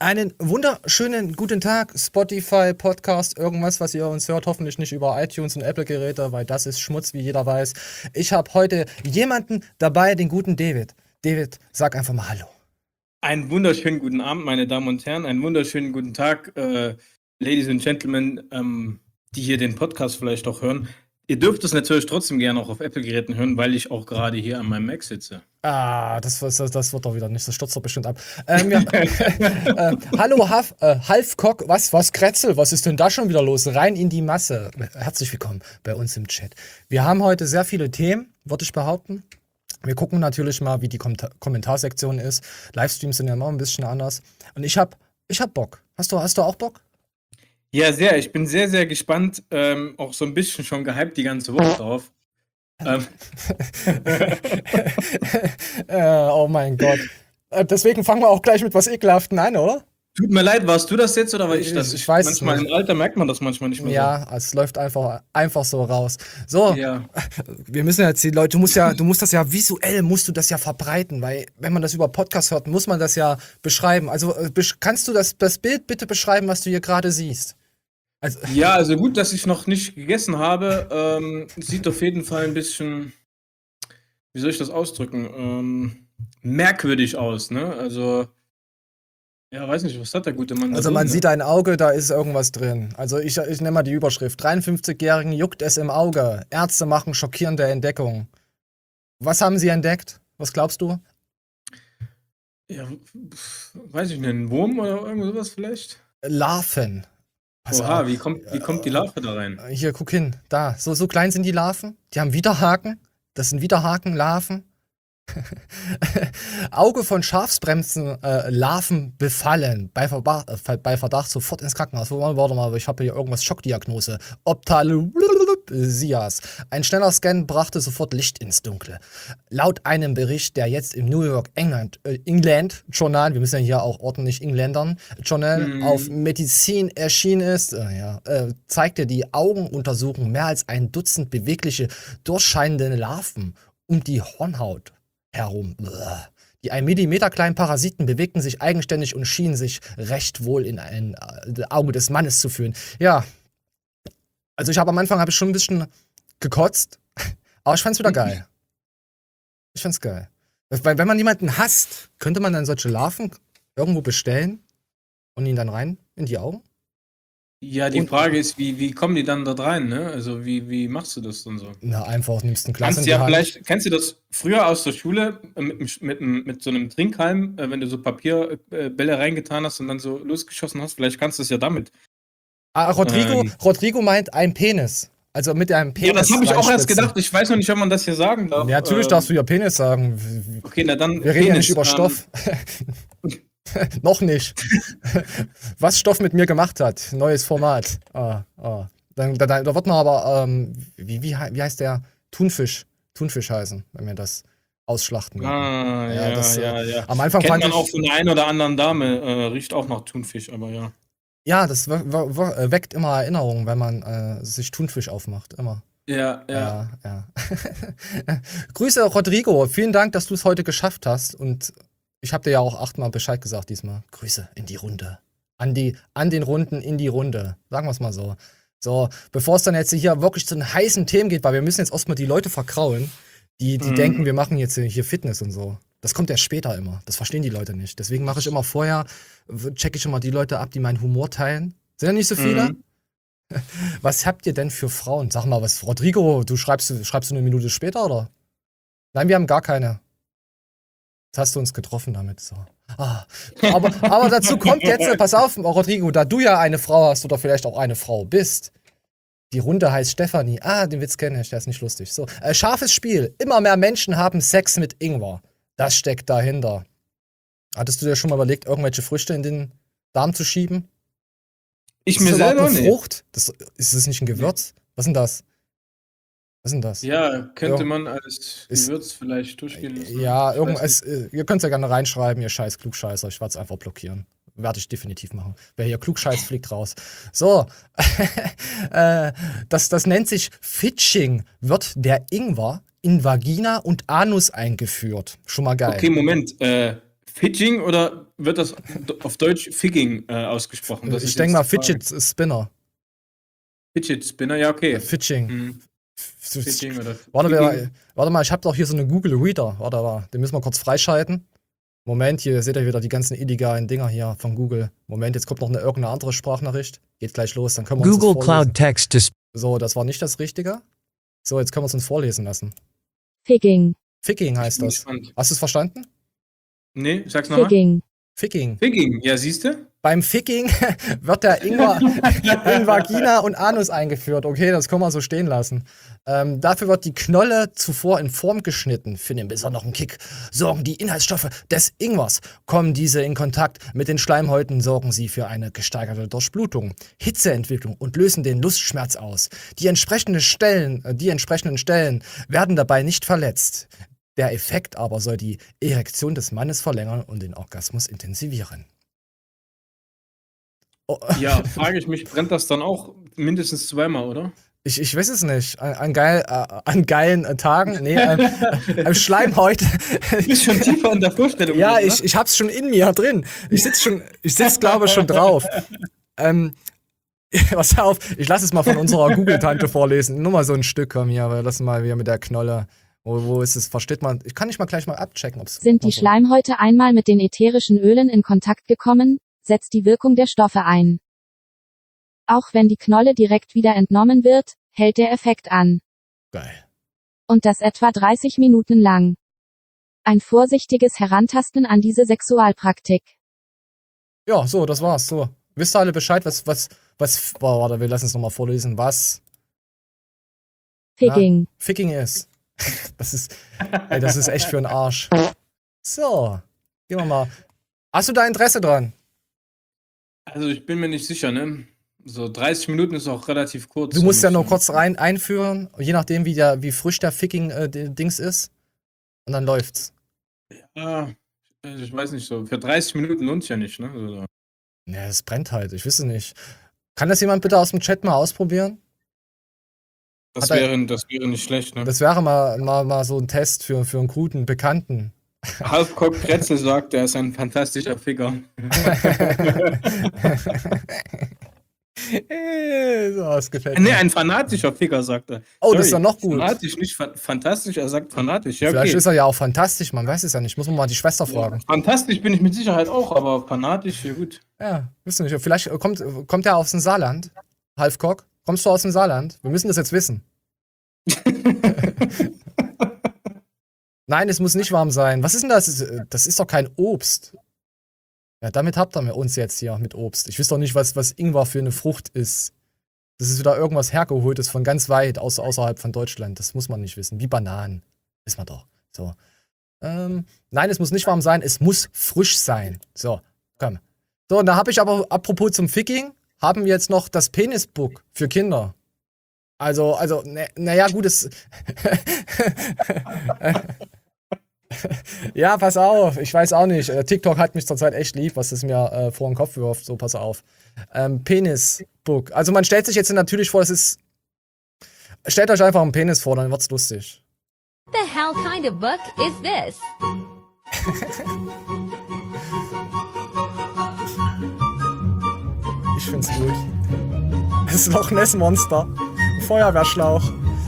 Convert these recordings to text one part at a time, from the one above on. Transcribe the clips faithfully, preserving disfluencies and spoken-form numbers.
Einen wunderschönen guten Tag, Spotify, Podcast, irgendwas, was ihr uns hört, hoffentlich nicht über iTunes und Apple-Geräte, weil das ist Schmutz, wie jeder weiß. Ich habe heute jemanden dabei, den guten David. David, sag einfach mal Hallo. Einen wunderschönen guten Abend, meine Damen und Herren, einen wunderschönen guten Tag, äh, Ladies and Gentlemen, ähm, die hier den Podcast vielleicht auch hören. Ihr dürft es natürlich trotzdem gerne auch auf Apple-Geräten hören, weil ich auch gerade hier an meinem Mac sitze. Ah, das, das, das wird doch wieder nicht, das stürzt doch bestimmt ab. Ähm, ja, äh, hallo, Haf, äh, Halfcock, was, was, Kretzel, was ist denn da schon wieder los? Rein in die Masse. Herzlich willkommen bei uns im Chat. Wir haben heute sehr viele Themen, würde ich behaupten. Wir gucken natürlich mal, wie die Kom- Kommentarsektion ist. Livestreams sind ja immer ein bisschen anders. Und ich hab, ich hab Bock. Hast du, hast du auch Bock? Ja, sehr. Ich bin sehr, sehr gespannt, ähm, auch so ein bisschen schon gehypt die ganze Woche drauf. ähm. äh, oh mein Gott. Äh, deswegen fangen wir auch gleich mit was Ekelhaften an, oder? Tut mir leid, warst du das jetzt oder war ich das? Ich, ich weiß manchmal es nicht. Im Alter merkt man das manchmal nicht mehr ja, so. Es läuft einfach, einfach so raus. So, ja. Wir müssen jetzt die Leute, du musst ja, du musst das ja visuell, musst du das ja verbreiten, weil wenn man das über Podcast hört, muss man das ja beschreiben. Also kannst du das, das Bild bitte beschreiben, was du hier gerade siehst? Also, ja, also gut, dass ich noch nicht gegessen habe. Ähm, sieht auf jeden Fall ein bisschen, wie soll ich das ausdrücken, ähm, merkwürdig aus, ne? Also, ja, weiß nicht, was hat der gute Mann da Also drin, man ne? sieht ein Auge, da ist irgendwas drin. Also ich, ich nenne mal die Überschrift. dreiundfünfzigjährigen juckt es im Auge. Ärzte machen schockierende Entdeckung. Was haben sie entdeckt? Was glaubst du? Ja, weiß ich nicht, ein Wurm oder irgend sowas vielleicht? Larven. Pass Oha, auf. wie kommt, wie kommt die Larve da rein? Hier, guck hin, da. So, so klein sind die Larven. Die haben Widerhaken. Das sind Widerhaken-Larven. Auge von Schafsbremsen äh, Larven befallen. Bei, Verba äh, bei Verdacht sofort ins Krankenhaus. Warte mal, ich habe hier irgendwas Schockdiagnose. Optalesias. Ein schneller Scan brachte sofort Licht ins Dunkle. Laut einem Bericht, der jetzt im New York England, äh, England Journal, wir müssen ja hier auch ordentlich Engländern, Journal hm. auf Medizin erschienen ist, äh, ja, äh, zeigte die Augenuntersuchung mehr als ein Dutzend bewegliche, durchscheinende Larven um die Hornhaut herum. Die ein Millimeter kleinen Parasiten bewegten sich eigenständig und schienen sich recht wohl in ein äh, Auge des Mannes zu führen. Ja, also ich habe am Anfang habe ich schon ein bisschen gekotzt, aber ich fand's wieder geil. Ich fand's geil. Weil wenn man jemanden hasst, könnte man dann solche Larven irgendwo bestellen und ihn dann rein in die Augen? Ja, die und, Frage ist, wie, wie kommen die dann da rein, ne? Also wie, wie machst du das dann so? Na, einfach nimmst ein Glas Kannst in die ja Hand. Vielleicht, kennst du das früher aus der Schule mit, mit, mit so einem Trinkhalm, wenn du so Papierbälle reingetan hast und dann so losgeschossen hast? Vielleicht kannst du es ja damit. Ah, Rodrigo, ähm, Rodrigo meint ein Penis. Also mit einem Penis. Ja, das habe ich auch erst gedacht. Ich weiß noch nicht, ob man das hier sagen darf. Ja, natürlich ähm, darfst du ja Penis sagen. Okay, na dann. Wir reden Penis, ja nicht über ähm, Stoff. Noch nicht. Was Stoff mit mir gemacht hat. Neues Format. Ah, ah. Dann, da, da wird man aber, ähm, wie, wie, wie heißt der? Thunfisch. Thunfisch heißen, wenn wir das ausschlachten. Ah, ja, ja, das, ja, ja. Am Anfang Kennt fand man ich, auch von der einen oder anderen Dame, äh, riecht auch nach Thunfisch, aber ja. Ja, das weckt immer Erinnerungen, wenn man äh, sich Thunfisch aufmacht, immer. Ja, ja. ja, ja. Grüße, Rodrigo. Vielen Dank, dass du es heute geschafft hast. Und ich habe dir ja auch achtmal Bescheid gesagt diesmal. Grüße in die Runde. An, die, an den Runden in die Runde. Sagen wir es mal so. So, bevor es dann jetzt hier wirklich zu den heißen Themen geht, weil wir müssen jetzt erstmal die Leute verkraulen, die, die mhm. denken, wir machen jetzt hier Fitness und so. Das kommt erst später immer. Das verstehen die Leute nicht. Deswegen mache ich immer vorher, checke ich immer die Leute ab, die meinen Humor teilen. Sind ja nicht so viele. Mhm. Was habt ihr denn für Frauen? Sag mal, was, Rodrigo, du schreibst, schreibst du eine Minute später, oder? Nein, wir haben gar keine. Jetzt hast du uns getroffen damit. So. Ah. Aber, aber dazu kommt jetzt, pass auf, Rodrigo, da du ja eine Frau hast oder vielleicht auch eine Frau bist. Die Runde heißt Stefanie. Ah, den Witz kenne ich, der ist nicht lustig. So, äh, scharfes Spiel. Immer mehr Menschen haben Sex mit Ingwer. Das steckt dahinter. Hattest du dir schon mal überlegt, irgendwelche Früchte in den Darm zu schieben? Ich mir selber nicht. Frucht? Das, ist das nicht ein Gewürz? Nee. Was ist denn das? Was ist denn das? Ja, könnte ja. man als Gewürz ist, vielleicht durchgehen lassen. Ja, irgendwas. Ihr könnt es ja gerne reinschreiben, ihr scheiß Klugscheißer. Ich werde es einfach blockieren. Werde ich definitiv machen. Wer hier klugscheiß, fliegt raus. So. äh, das, das nennt sich Fitching. Wird der Ingwer in Vagina und Anus eingeführt. Schon mal geil. Okay, Moment. Äh, Fidging oder wird das auf Deutsch Figging äh, ausgesprochen? Das ich ist denke jetzt mal die Frage. Fidget Spinner. Fidget Spinner, ja, okay. Fidging. Mhm. Fidging oder Warte, Figging. wir, warte mal, ich habe doch hier so eine Google Reader. Warte mal, den müssen wir kurz freischalten. Moment, hier seht ihr wieder die ganzen illegalen Dinger hier von Google. Moment, jetzt kommt noch eine irgendeine andere Sprachnachricht. Geht gleich los, dann können wir uns Google das vorlesen. Cloud Text to So, das war nicht das Richtige. So, jetzt können wir es uns vorlesen lassen. Figging, Ficking heißt Ich bin das. gespannt. Hast du es verstanden? Nee, sag's nochmal. Figging, Ficking. Figging, ja, siehst du? Beim Ficking wird der Ingwer in Vagina und Anus eingeführt. Okay, das können wir so stehen lassen. Ähm, dafür wird die Knolle zuvor in Form geschnitten. Für den besonderen Kick sorgen die Inhaltsstoffe des Ingwers. Kommen diese in Kontakt mit den Schleimhäuten, sorgen sie für eine gesteigerte Durchblutung, Hitzeentwicklung und lösen den Lustschmerz aus. Die entsprechenden Stellen, äh, die entsprechenden Stellen werden dabei nicht verletzt. Der Effekt aber soll die Erektion des Mannes verlängern und den Orgasmus intensivieren. Oh, Ja, frage ich mich, brennt das dann auch mindestens zweimal, oder? Ich, ich weiß es nicht. An, an, geil, äh, an geilen äh, Tagen. Nee, ähm, äh, Schleimhäute. Du bist schon tiefer in der Vorstellung. Ja, drin, ich, ich hab's schon in mir drin. Ich sitz schon, ich sitz, glaube ich, schon drauf. Ähm, pass auf, ich lasse es mal von unserer Google-Tante vorlesen. Nur mal so ein Stück, komm hier, wir lassen mal wieder mit der Knolle. Wo, wo ist es? Versteht man? Ich kann nicht mal gleich mal abchecken, ob's. sind die so- Schleimhäute einmal mit den ätherischen Ölen in Kontakt gekommen, setzt die Wirkung der Stoffe ein. Auch wenn die Knolle direkt wieder entnommen wird, hält der Effekt an. Geil. Und das etwa dreißig Minuten lang. Ein vorsichtiges Herantasten an diese Sexualpraktik. Ja, so, das war's. So. Wisst ihr alle Bescheid, was, was, was, boah, warte, wir lassen es nochmal vorlesen, was Figging. Ficking ist. Das ist, ey, das ist echt für den Arsch. So, gehen wir mal. Hast du da Interesse dran? Also ich bin mir nicht sicher, ne? So dreißig Minuten ist auch relativ kurz. Du musst ja für nur mich, kurz rein einführen, je nachdem, wie, der, wie frisch der Ficking-Dings ist. Und dann läuft's. ne? Ja, also ich weiß nicht so. Für dreißig Minuten lohnt ja nicht, ne? Also, Ja, es brennt halt, ich weiß es nicht. Kann das jemand bitte aus dem Chat mal ausprobieren? das, Hat er- wäre, das wäre nicht schlecht, ne? Das wäre mal, mal, mal so ein Test für, für einen guten Bekannten. Halfcock Kretzel sagt, er ist ein fantastischer Ficker. so, das gefällt Ne, mir. ein fanatischer Ficker, sagt er. Oh, das ist Sorry, ja noch gut. Fanatisch, nicht fa fantastisch, er sagt fanatisch. Ja, Vielleicht okay. ist er ja auch fantastisch, man weiß es ja nicht. Muss man mal die Schwester fragen. Fantastisch bin ich mit Sicherheit auch, aber fanatisch, ja gut. Ja, wisst ihr nicht. Vielleicht kommt, kommt er aus dem Saarland. Halfcock, kommst du aus dem Saarland? Wir müssen das jetzt wissen. Nein, es muss nicht warm sein. Was ist denn das? Das ist doch kein Obst. Ja, damit habt ihr uns jetzt hier mit Obst. Ich weiß doch nicht, was, was Ingwer für eine Frucht ist. Das ist wieder irgendwas hergeholtes von ganz weit aus, außerhalb von Deutschland. Das muss man nicht wissen. Wie Bananen. Wissen wir doch. So. Ähm, nein, es muss nicht warm sein. Es muss frisch sein. So, komm. So, und da habe ich aber, apropos zum Ficking, haben wir jetzt noch das Penisbook für Kinder. Also, also, naja, na gut, es. Ja, pass auf, ich weiß auch nicht. Äh, TikTok hat mich zurzeit echt lieb, was es mir äh, vor den Kopf wirft. So, pass auf. Ähm, Penisbook. Also, man stellt sich jetzt natürlich vor, das ist. Stellt euch einfach einen Penis vor, dann wird's lustig. The hell kind of book is this? Ich find's gut. Das Loch Ness Monster. Feuerwehrschlauch.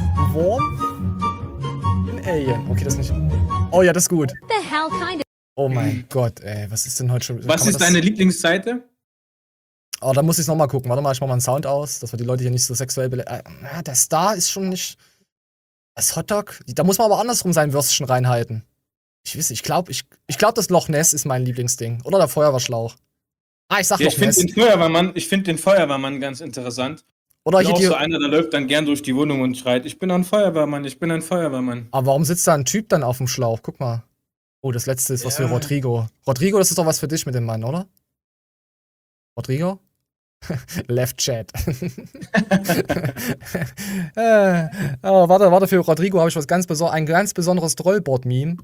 Wurm. Ein Alien. Okay, das ist nicht. Oh ja, das ist gut. The hell kind of Oh mein Gott, ey. Was ist denn heute schon. Was kann man ist das- deine Lieblingsseite? Oh, da muss ich nochmal gucken. Warte mal, ich mach mal einen Sound aus, dass wir die Leute hier nicht so sexuell bele äh, na, der Star ist schon nicht. Das Hotdog? Da muss man aber andersrum sein Würstchen reinhalten. Ich weiß, ich glaube, ich, ich glaub, das Loch Ness ist mein Lieblingsding. Oder der Feuerwehrschlauch. Ah, ich sag Ja, ich Loch finde Ness. den Feuerwehrmann, ich finde den Feuerwehrmann ganz interessant. Oder Ich bin hier auch die. so einer, der läuft dann gern durch die Wohnung und schreit, ich bin ein Feuerwehrmann, ich bin ein Feuerwehrmann. Aber warum sitzt da ein Typ dann auf dem Schlauch? Guck mal. Oh, das letzte ist was für Ja. Rodrigo. Rodrigo, das ist doch was für dich mit dem Mann, oder? Rodrigo? Left Chat. äh, oh, warte, warte, für Rodrigo habe ich was ganz besonderes, ein ganz besonderes Trollboard-Meme.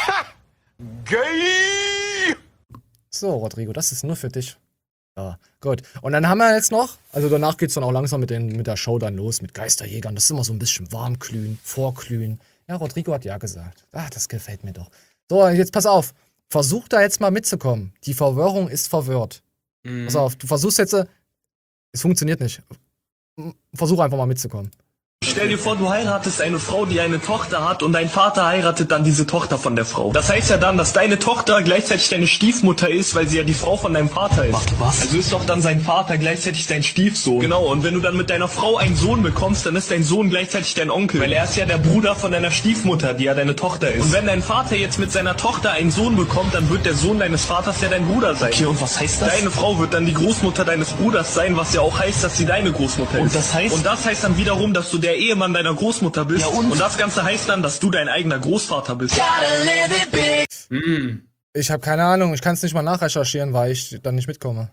Gay! So, Rodrigo, das ist nur für dich. Ja, gut. Und dann haben wir jetzt noch, also danach geht's dann auch langsam mit, den, mit der Show dann los, mit Geisterjägern. Das ist immer so ein bisschen warmglühen, vorglühen. Ja, Rodrigo hat ja gesagt. Ah, das gefällt mir doch. So, jetzt pass auf. versuch da jetzt mal mitzukommen. Die Verwirrung ist verwirrt. Mhm. Pass auf, du versuchst jetzt, äh, es funktioniert nicht. Versuch einfach mal mitzukommen. Stell dir vor, du heiratest eine Frau, die eine Tochter hat und dein Vater heiratet dann diese Tochter von der Frau. Das heißt ja dann, dass deine Tochter gleichzeitig deine Stiefmutter ist, weil sie ja die Frau von deinem Vater ist. Warte, was? Also ist doch dann sein Vater gleichzeitig dein Stiefsohn. Genau, und wenn du dann mit deiner Frau einen Sohn bekommst, dann ist dein Sohn gleichzeitig dein Onkel. Weil er ist ja der Bruder von deiner Stiefmutter, die ja deine Tochter ist. Und wenn dein Vater jetzt mit seiner Tochter einen Sohn bekommt, dann wird der Sohn deines Vaters ja dein Bruder sein. Okay, und was heißt das? Deine Frau wird dann die Großmutter deines Bruders sein, was ja auch heißt, dass sie deine Großmutter ist. Und das heißt? Und das heißt dann wiederum, dass du der Ehemann deiner Großmutter bist. Ja, und? und das Ganze heißt dann, dass du dein eigener Großvater bist. Mhm. Ich habe keine Ahnung, ich kann es nicht mal nachrecherchieren, weil ich dann nicht mitkomme.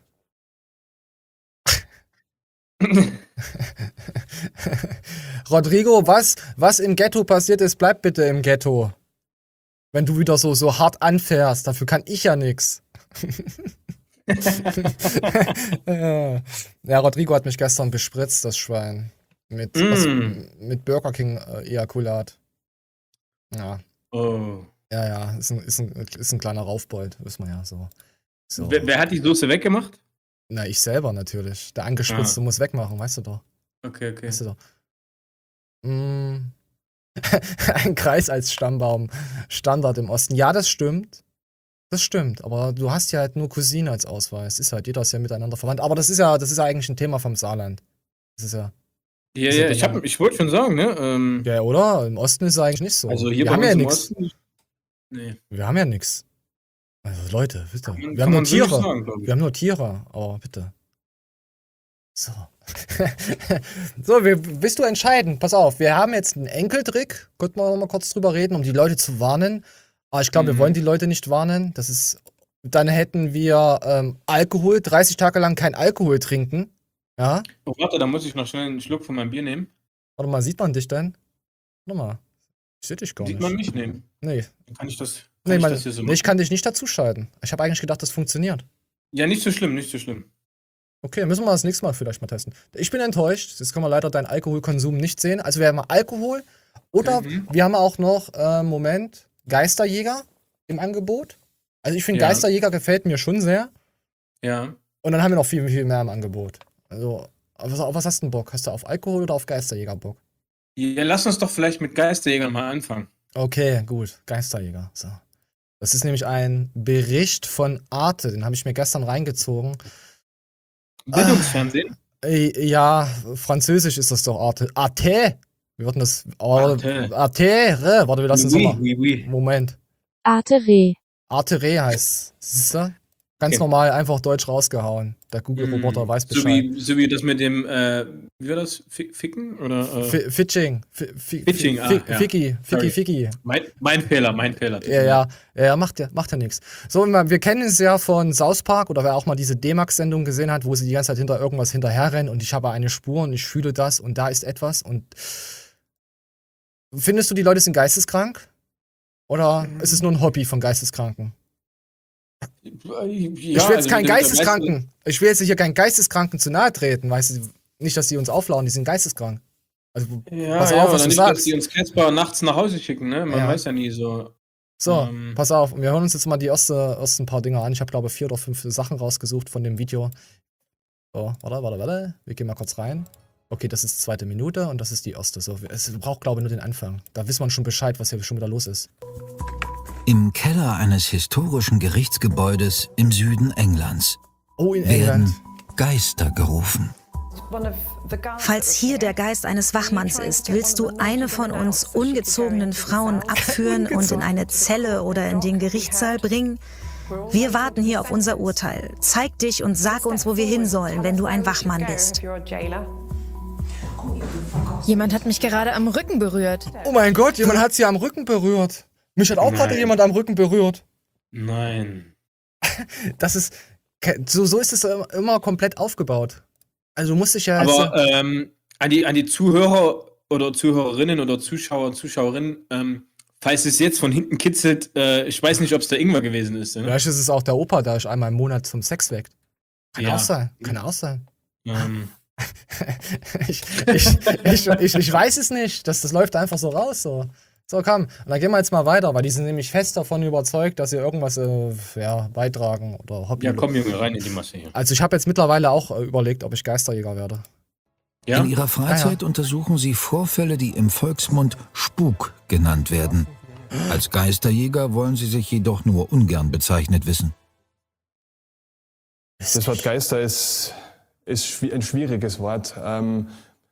Rodrigo, was, was im Ghetto passiert ist, bleibt bitte im Ghetto. Wenn du wieder so, so hart anfährst, dafür kann ich ja nix. Ja, Rodrigo hat mich gestern bespritzt, das Schwein. Mit, Mm. was, mit Burger King äh, Ejakulat. Ja, Oh. ja, ja, ist ein, ist ein, ist ein kleiner Raufbold, wissen wir ja so. so. Wer, wer hat die Soße weggemacht? Na, ich selber natürlich. Der Angespritzte Ah. muss wegmachen, weißt du doch. Okay, okay. Weißt du doch. Mm. Ein Kreis als Stammbaum. Standard im Osten. Ja, das stimmt. Das stimmt. Aber du hast ja halt nur Cousine als Ausweis. Ist halt, jeder ist ja miteinander verwandt. Aber das ist ja, das ist ja eigentlich ein Thema vom Saarland. Das ist ja. Ja, Also ja, ich, hab- ich wollte schon sagen, ne? Ähm, Ja, oder? Im Osten ist es eigentlich nicht so. also hier wir bei haben uns ja im nichts. Osten. Nee. Wir haben ja nichts. Also Leute, bitte. Kann, Wir kann haben nur man so nicht Tiere. sagen, glaub ich. Wir haben nur Tiere, aber bitte. So. So, wir, willst du entscheiden? Pass auf, wir haben jetzt einen Enkeltrick. Könnten wir noch mal kurz drüber reden, um die Leute zu warnen. Aber ich glaube, Mhm. wir wollen die Leute nicht warnen. Das ist. Dann hätten wir ähm, Alkohol, dreißig Tage lang kein Alkohol trinken. Ja. Oh, warte, da muss ich noch schnell einen Schluck von meinem Bier nehmen. Warte mal, sieht man dich denn? Warte mal. Ich sehe dich gar Sieht nicht. man mich nehmen? Nee. Kann ich das, kann Nee, ich man, das hier so nee, machen? ich kann dich nicht dazuschalten. Ich habe eigentlich gedacht, das funktioniert. Ja, nicht so schlimm, nicht so schlimm. Okay, müssen wir das nächste Mal vielleicht mal testen. Ich bin enttäuscht. Jetzt können wir leider deinen Alkoholkonsum nicht sehen. Also wir haben mal Alkohol oder Mhm. wir haben auch noch, äh, Moment, Geisterjäger im Angebot. Also ich finde, Ja. Geisterjäger gefällt mir schon sehr. Ja. Und dann haben wir noch viel, viel mehr im Angebot. Also, auf was, auf was hast du denn Bock? Hast du auf Alkohol oder auf Geisterjäger Bock? Ja, lass uns doch vielleicht mit Geisterjägern mal anfangen. Okay, gut. Geisterjäger. So. Das ist nämlich ein Bericht von Arte. Den habe ich mir gestern reingezogen. Bildungsfernsehen? Äh, Ja, französisch ist das doch Arte. Arte! Wir würden das. Arte. Arte. Warte, wir lassen es Oui, nochmal. oui, oui. Moment. Artere. Arte heißt. Siehst du? Ganz Okay. normal einfach Deutsch rausgehauen. Der Google-Roboter Mm, weiß So Bescheid. wie, so wie das mit dem, äh, wie war das? Fi- Ficken? Oder, äh, Fi- Fitching. Fi- fi- Fitching, ah, fi- ja. Ficky. Ficky, Sorry. Ficky. mein, mein Fehler, mein Fehler. Ja, ja, ja, macht ja, macht ja nichts. So, wir wir kennen es ja von South Park oder wer auch mal diese D-Max-Sendung gesehen hat, wo sie die ganze Zeit hinter irgendwas hinterherrennen und ich habe eine Spur und ich fühle das und da ist etwas und findest du, die Leute sind geisteskrank? Oder ist es nur ein Hobby von Geisteskranken? Ja, ich will jetzt also keinen mit dem- Geisteskranken. Ich will jetzt hier keinen Geisteskranken zu nahe treten, weißt du? Nicht, dass die uns auflauen, die sind geisteskrank. Also, Ja, pass ja, auf, was oder du nicht, sagst. dass die uns Casper nachts nach Hause schicken, ne? Man Ja. weiß ja nie so. So, Ähm. pass auf. Und wir hören uns jetzt mal die erste, ersten paar Dinge an. Ich habe, glaube ich, vier oder fünf Sachen rausgesucht von dem Video. So, warte, warte, warte. Wir gehen mal kurz rein. Okay, das ist die zweite Minute und das ist die erste. So, es braucht, glaube ich, nur den Anfang. Da wissen wir schon Bescheid, was hier schon wieder los ist. Im Keller eines historischen Gerichtsgebäudes im Süden Englands Oh, in werden England. Geister gerufen. Falls hier der Geist eines Wachmanns ist, willst du eine von uns ungezogenen Frauen abführen und in eine Zelle oder in den Gerichtssaal bringen? Wir warten hier auf unser Urteil. Zeig dich und sag uns, wo wir hin sollen, wenn du ein Wachmann bist. Jemand hat mich gerade am Rücken berührt. Oh mein Gott, jemand hat sie am Rücken berührt. Mich hat auch gerade Nein. jemand am Rücken berührt. Nein. Das ist. So, so ist es immer komplett aufgebaut. Also du musst dich ja. Aber ähm, an, die, an die Zuhörer oder Zuhörerinnen oder Zuschauer und Zuschauerinnen, ähm, falls es jetzt von hinten kitzelt, äh, ich weiß nicht, ob es der Ingwer gewesen ist. Ne? Vielleicht ist es auch der Opa, der euch einmal im Monat zum Sex weckt. Kann Ja. auch sein. Kann auch sein. Ähm, ich, ich, ich, ich, ich weiß es nicht. Das, das läuft einfach so raus. So. So, komm. Und dann gehen wir jetzt mal weiter, weil die sind nämlich fest davon überzeugt, dass sie irgendwas äh, ja, beitragen oder Hobby. Ja, komm, Junge, rein in die Masse hier. Also ich habe jetzt mittlerweile auch äh, überlegt, ob ich Geisterjäger werde. Ja? In ihrer Freizeit Ah, ja. untersuchen sie Vorfälle, die im Volksmund Spuk genannt werden. Als Geisterjäger wollen sie sich jedoch nur ungern bezeichnet wissen. Das Wort Geister ist, ist schwi- ein schwieriges Wort. Ähm,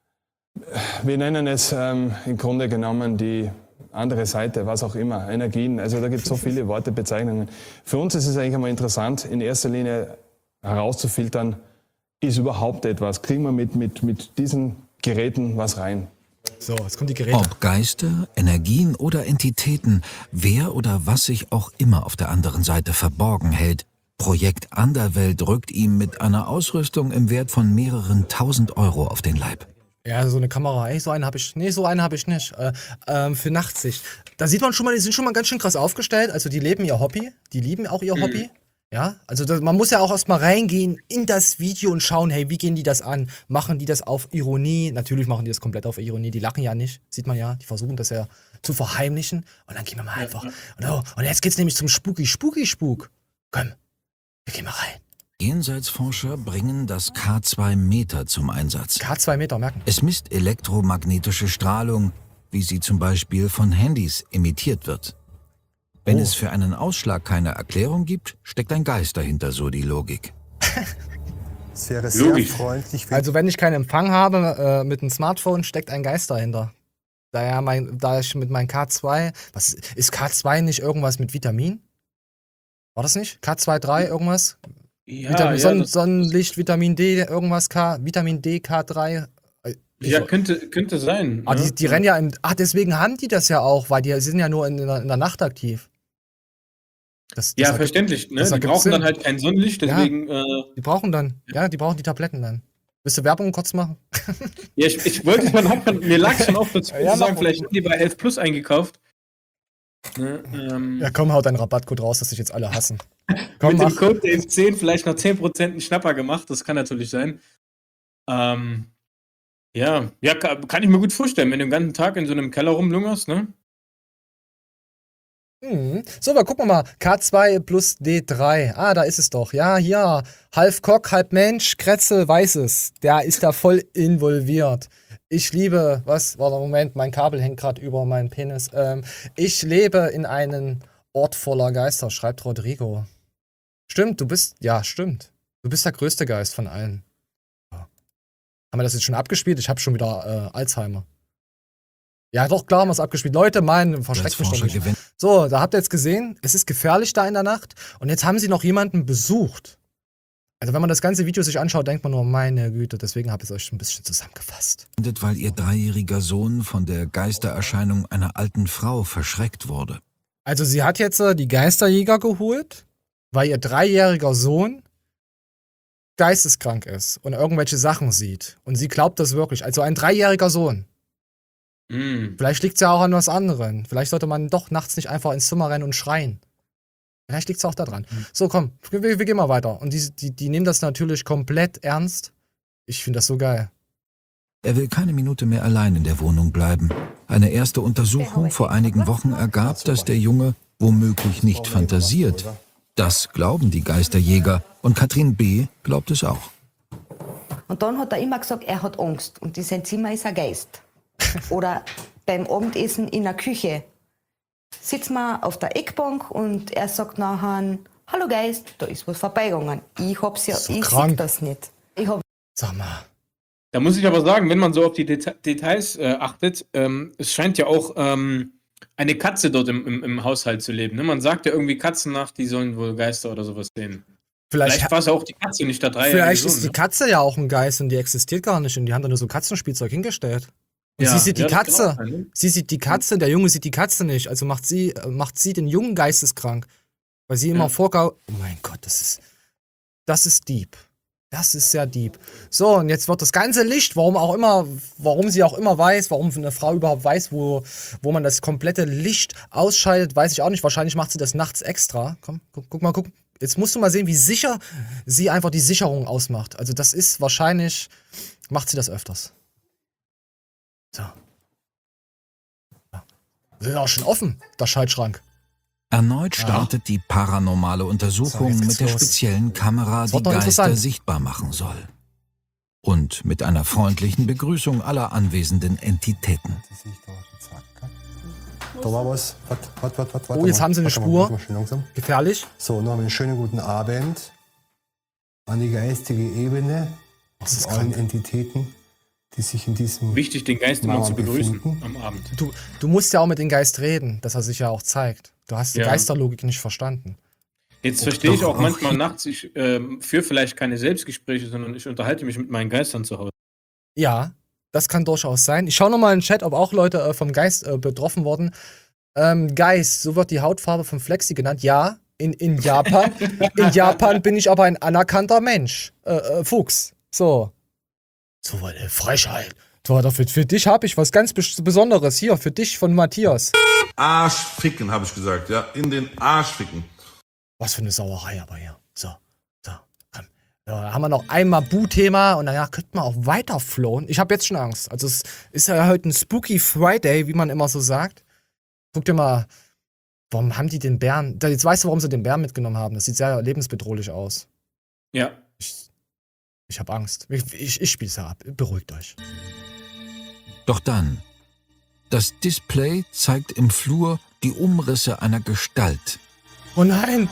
wir nennen es ähm, im Grunde genommen die andere Seite, was auch immer, Energien. Also da gibt es so viele Worte, Bezeichnungen. Für uns ist es eigentlich einmal interessant, in erster Linie herauszufiltern, ist überhaupt etwas? Kriegen wir mit, mit, mit diesen Geräten was rein? So, jetzt kommen die Geräte. Ob Geister, Energien oder Entitäten, wer oder was sich auch immer auf der anderen Seite verborgen hält, Projekt Anderwelt rückt ihm mit einer Ausrüstung im Wert von mehreren tausend Euro auf den Leib. Ja, so eine Kamera. Ey, so eine habe ich. Nee, so eine habe ich nicht. Äh, ähm, für Nachtsicht. Da sieht man schon mal, die sind schon mal ganz schön krass aufgestellt. Also die leben ihr Hobby. Die lieben auch ihr Mhm. Hobby. Ja, also das, man muss ja auch erstmal reingehen in das Video und schauen, hey, wie gehen die das an? Machen die das auf Ironie? Natürlich machen die das komplett auf Ironie. Die lachen ja nicht, sieht man ja. Die versuchen das ja zu verheimlichen. Und dann gehen wir mal einfach. Und, oh, und jetzt geht's nämlich zum Spooky, Spooky, Spuk. Komm, wir gehen mal rein. Jenseitsforscher bringen das K zwei Meter zum Einsatz. K zwei Meter, merken. Es misst elektromagnetische Strahlung, wie sie zum Beispiel von Handys emittiert wird. Wenn Oh. es für einen Ausschlag keine Erklärung gibt, steckt ein Geist dahinter, so die Logik. Es wäre sehr Logisch. freundlich, wenn Also wenn ich keinen Empfang habe äh, mit einem Smartphone, steckt ein Geist dahinter. Da, ja mein, da ich mit meinem K zwei, was ist K zwei nicht irgendwas mit Vitamin? War das nicht? K zwei drei irgendwas? Ja, Vitamin, ja, Sonnen, das, Sonnenlicht, Vitamin D, irgendwas K, Vitamin D, K drei. Äh, ich- ja könnte, könnte sein. ah, ne? die, die rennen ja in, ah, deswegen haben die das ja auch, weil die sind ja nur in, der, in der Nacht aktiv. Das, das Ja, ergibt- verständlich. Ne? das Die ergibt brauchen dann Sinn. halt kein Sonnenlicht, Ja. deswegen. Äh, Die brauchen dann, ja, die brauchen die Tabletten dann. Willst du Werbung kurz machen? ja, ich, ich wollte schon, hab schon, mir lag schon auf, dazu Ja, zu sagen, mach- vielleicht haben die bei elf Plus eingekauft. Ne? Ähm, Ja, komm, haut deinen Rabattcode raus, dass sich jetzt alle hassen. Komm, mit dem mach. Code Dave zehn vielleicht noch zehn Prozent einen Schnapper gemacht, das kann natürlich sein. Ähm, ja, ja, ka- kann ich mir gut vorstellen, wenn du den ganzen Tag in so einem Keller rumlungerst, ne? Mhm. So, aber gucken wir mal. K zwei plus D drei. Ah, da ist es doch. Ja, hier. Halb Kock, halb Mensch, Kretzel weiß es. Der ist da voll involviert. Ich liebe, was? Warte, Moment, mein Kabel hängt gerade über meinen Penis. Ähm, ich lebe in einem Ort voller Geister, schreibt Rodrigo. Stimmt, du bist, ja, stimmt. Du bist der größte Geist von allen. Ja. Haben wir das jetzt schon abgespielt? Ich habe schon wieder äh, Alzheimer. Ja, doch, klar haben wir es abgespielt. Leute, mein, Als verschreckt mich doch Forscher nicht. gewinnt So, da habt ihr jetzt gesehen, es ist gefährlich da in der Nacht. Und jetzt haben sie noch jemanden besucht. Also wenn man das ganze Video sich anschaut, denkt man nur, meine Güte, deswegen habe ich es euch ein bisschen zusammengefasst. weil ihr dreijähriger Sohn von der Geistererscheinung einer alten Frau verschreckt wurde. Also sie hat jetzt äh, die Geisterjäger geholt, weil ihr dreijähriger Sohn geisteskrank ist und irgendwelche Sachen sieht. Und sie glaubt das wirklich. Also ein dreijähriger Sohn. Mm. Vielleicht liegt es ja auch an was anderem. Vielleicht sollte man doch nachts nicht einfach ins Zimmer rennen und schreien. Vielleicht liegt es auch da dran. So, komm, wir, wir gehen mal weiter. Und die, die, die nehmen das natürlich komplett ernst. Ich finde das so geil. Er will keine Minute mehr allein in der Wohnung bleiben. Eine erste Untersuchung vor einigen Wochen ergab, dass der Junge womöglich nicht fantasiert. Das glauben die Geisterjäger und Katrin B. glaubt es auch. Und dann hat er immer gesagt, er hat Angst und in sein Zimmer ist ein Geist. Oder beim Abendessen in der Küche sitzen wir auf der Eckbank und er sagt nachher, hallo Geist, da ist was vorbeigegangen. Ich hab's ja, So ich krank. sehe das nicht. Ich hab Sag mal. Da muss ich aber sagen, wenn man so auf die Deta Details äh, achtet, ähm, es scheint ja auch ähm, eine Katze dort im, im, im Haushalt zu leben. Ne? Man sagt ja irgendwie Katzen nach, die sollen wohl Geister oder sowas sehen. Vielleicht, Vielleicht war es ja auch die Katze, nicht der Dreijährige vielleicht Sohn, ist die ne? Katze ja auch ein Geist und die existiert gar nicht und die haben da nur so Katzenspielzeug hingestellt. Und Ja, sie sieht die ja, das kann Katze. auch sein, ne? Sie sieht die Katze, der Junge sieht die Katze nicht. Also macht sie, äh, macht sie den Jungen geisteskrank. Weil sie immer Ja. vorgaut. Oh mein Gott, das ist. Das ist deep. Das ist sehr deep. So, und jetzt wird das ganze Licht, warum auch immer, warum sie auch immer weiß, warum eine Frau überhaupt weiß, wo, wo man das komplette Licht ausschaltet, weiß ich auch nicht. Wahrscheinlich macht sie das nachts extra. Komm, guck, guck mal, guck. Jetzt musst du mal sehen, wie sicher sie einfach die Sicherung ausmacht. Also das ist wahrscheinlich, macht sie das öfters. So. Das ist auch schon offen, der Schaltschrank. Erneut startet die paranormale Untersuchung So, jetzt mit geht's der los. speziellen Kamera, Das die wird doch Geister interessant. sichtbar machen soll. Und mit einer freundlichen Begrüßung aller anwesenden Entitäten. Die sehe ich da. Zack. Da war was. Warte, warte, warte, warte. Oh, jetzt haben sie eine warte mal, Spur. warte mal, schön langsam. Gefährlich. So, noch einen schönen guten Abend an die geistige Ebene Das ist und allen krank. Entitäten, die sich in diesem Wichtig, den Geist immer Mauern zu begrüßen befinden. am Abend. Du, du musst ja auch mit dem Geist reden, dass er sich ja auch zeigt. Du hast die Ja. Geisterlogik nicht verstanden. Jetzt verstehe ich doch auch auch manchmal hier- nachts, ich ähm, führe vielleicht keine Selbstgespräche, sondern ich unterhalte mich mit meinen Geistern zu Hause. Ja, das kann durchaus sein. Ich schaue nochmal in den Chat, ob auch Leute äh, vom Geist äh, betroffen wurden. Ähm, Geist, so wird die Hautfarbe von Flexi genannt. Ja, in, in Japan. In Japan bin ich aber ein anerkannter Mensch. Äh, äh, Fuchs. So. So eine Frechheit. So, für, für dich habe ich was ganz Bes- Besonderes. Hier, für dich von Matthias. Arsch ficken, habe ich gesagt, ja. In den Arsch ficken. Was für eine Sauerei aber hier. So, so, komm. So, da haben wir noch einmal Bu-Thema und danach könnten wir auch weiter flowen. Ich habe jetzt schon Angst. Also es ist ja heute ein Spooky Friday, wie man immer so sagt. Guck dir mal, warum haben die den Bären... Da, jetzt weißt du, warum sie den Bären mitgenommen haben. Das sieht sehr lebensbedrohlich aus. Ja. Ich, ich habe Angst. Ich, ich, ich spiel's ja ab. Beruhigt euch. Doch dann, das Display zeigt im Flur die Umrisse einer Gestalt. Oh nein!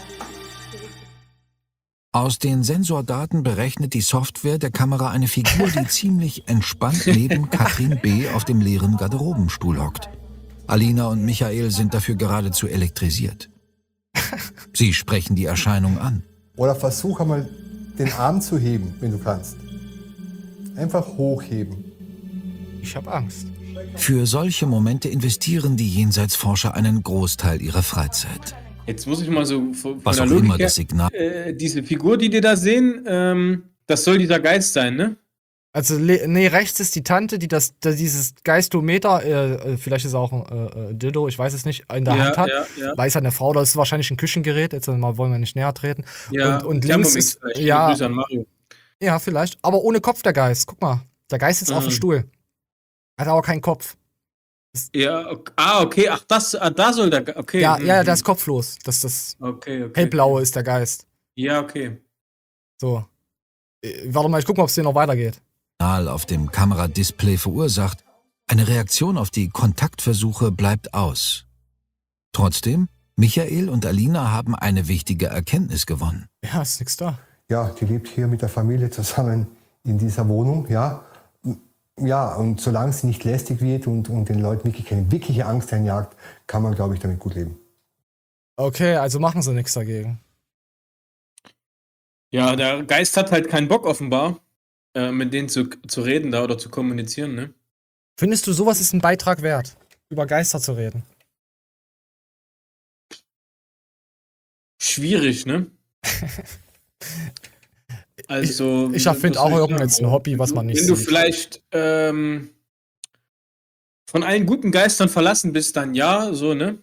Aus den Sensordaten berechnet die Software der Kamera eine Figur, die ziemlich entspannt neben Katrin B. auf dem leeren Garderobenstuhl hockt. Alina und Michael sind dafür geradezu elektrisiert. Sie sprechen die Erscheinung an. Oder versuch einmal den Arm zu heben, wenn du kannst. Einfach hochheben. Ich habe Angst. Für solche Momente investieren die Jenseitsforscher einen Großteil ihrer Freizeit. Jetzt muss ich mal so von, von Was der auch Logik immer her, das Signal. äh, diese Figur, die die da sehen, ähm, das soll dieser Geist sein, ne? Also, le- nee, rechts ist die Tante, die das, da dieses Geistometer, äh, äh, vielleicht ist es auch ein äh, äh, Dildo, ich weiß es nicht, in der Ja, Hand hat. ja, ja. Weiß halt eine Frau, das ist wahrscheinlich ein Küchengerät, jetzt mal wollen wir nicht näher treten. Ja, und und Thermomix links ist, vielleicht. ja, Grüße an Mario. ja, vielleicht, aber ohne Kopf der Geist. Guck mal, der Geist sitzt auf dem Mhm. Stuhl. Hat aber keinen Kopf. Ja, ok- ah, okay, ach, das, ah, da soll der, Ge- okay. Ja, mhm, ja, der ist mhm. kopflos. Das das Okay, okay. hellblaue ist der Geist. Ja, okay. So. Äh, Warte mal, ich guck mal, ob es hier noch weitergeht. auf dem Kameradisplay verursacht, eine Reaktion auf die Kontaktversuche bleibt aus. Trotzdem, Michael und Alina haben eine wichtige Erkenntnis gewonnen. Ja, ist nix da. Ja, die lebt hier mit der Familie zusammen in dieser Wohnung, ja. Ja, und solange sie nicht lästig wird und, und den Leuten wirklich keine wirkliche Angst einjagt, kann man, glaube ich, damit gut leben. Okay, also machen sie nichts dagegen. Ja, der Geist hat halt keinen Bock offenbar, äh, mit denen zu, zu reden da oder zu kommunizieren, ne? Findest du, sowas ist ein Beitrag wert, über Geister zu reden? Schwierig, ne? Also, Ich erfinde was soll auch ich irgendein sagen? Hobby, was man nicht Wenn du sieht. vielleicht ähm, von allen guten Geistern verlassen bist, dann ja, so, ne?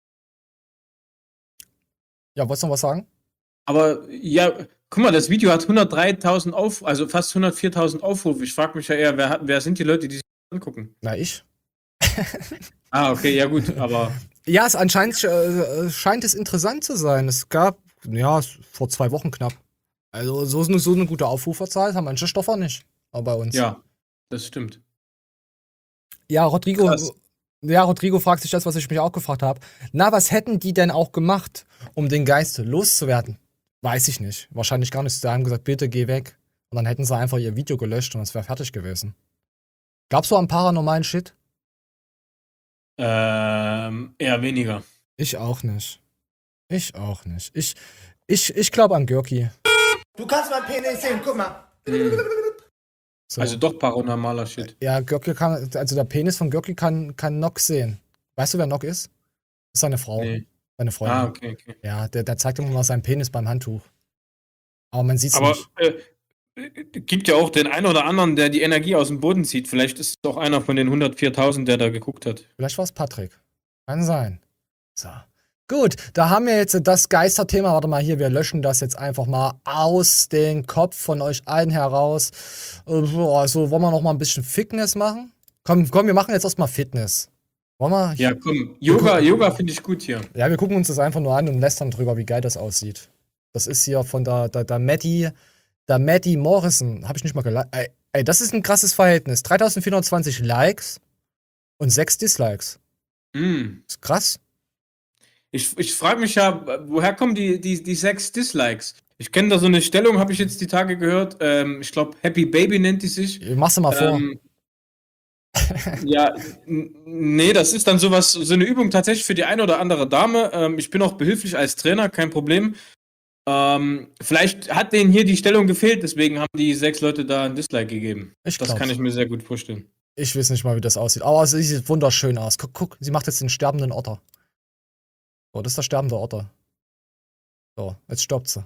Ja, wolltest du noch was sagen? Aber ja, guck mal, das Video hat hundertdreitausend Aufrufe, also fast hundertviertausend Aufrufe. Ich frage mich ja eher, wer, hat, wer sind die Leute, die sich das angucken? Na, ich. Ah, okay, ja gut, aber Ja, es anscheinend äh, scheint es interessant zu sein. Es gab, ja, es- vor zwei Wochen knapp. Also so eine, so eine gute Aufruferzahl haben manche Stoffer nicht. Aber bei uns. ja, das stimmt. Ja, Rodrigo, Krass. ja, Rodrigo fragt sich das, was ich mich auch gefragt habe. Na, was hätten die denn auch gemacht, um den Geist loszuwerden? Weiß ich nicht. Wahrscheinlich gar nicht. Sie haben gesagt, bitte geh weg. Und dann hätten sie einfach ihr Video gelöscht und es wäre fertig gewesen. Glaubst du an paranormalen Shit? Ähm, eher weniger. Ich auch nicht. Ich auch nicht. Ich, ich, ich glaube an Görki. Du kannst mein Penis sehen, guck mal. So. Also doch paranormaler Shit. Ja, Görki kann, also der Penis von Görki kann, kann Nock sehen. Weißt du, wer Nock ist? Das ist seine Frau. Nee. Seine Freundin. Ah, okay, okay. Ja, der, der zeigt immer mal seinen Penis beim Handtuch. Aber man sieht's Aber nicht. äh, äh, gibt ja auch den einen oder anderen, der die Energie aus dem Boden zieht. Vielleicht ist es auch einer von den hundertviertausend, der da geguckt hat. Vielleicht war es Patrick. Kann sein. So. Gut, da haben wir jetzt das Geisterthema. Warte mal hier, wir löschen das jetzt einfach mal aus dem Kopf von euch allen heraus. Äh, so, Also wollen wir noch mal ein bisschen Fitness machen? Komm, komm, wir machen jetzt erstmal Fitness. Wollen wir? Ja, komm. Yoga, Yoga finde ich gut hier. Ja, wir gucken uns das einfach nur an und lästern drüber, wie geil das aussieht. Das ist hier von der, der, der Maddie, der Maddie Morrison. Habe ich nicht mal geliked. Ey, ey, das ist ein krasses Verhältnis. dreitausendvierhundertzwanzig Likes und sechs Dislikes. Mm. Ist krass. Ich, ich frage mich ja, woher kommen die, die, die sechs Dislikes? Ich kenne da so eine Stellung, habe ich jetzt die Tage gehört. Ähm, ich glaube, Happy Baby nennt die sich. Mach's mal vor. Ähm, ja, n- nee, das ist dann sowas, so eine Übung tatsächlich für die eine oder andere Dame. Ähm, ich bin auch behilflich als Trainer, kein Problem. Ähm, vielleicht hat denen hier die Stellung gefehlt, deswegen haben die sechs Leute da ein Dislike gegeben. Ich das glaub's. kann ich mir sehr gut vorstellen. Ich weiß nicht mal, wie das aussieht. Aber es sieht wunderschön aus. Guck, guck, sie macht jetzt den sterbenden Otter. So, das ist der sterbende Otter. So, jetzt stirbt sie.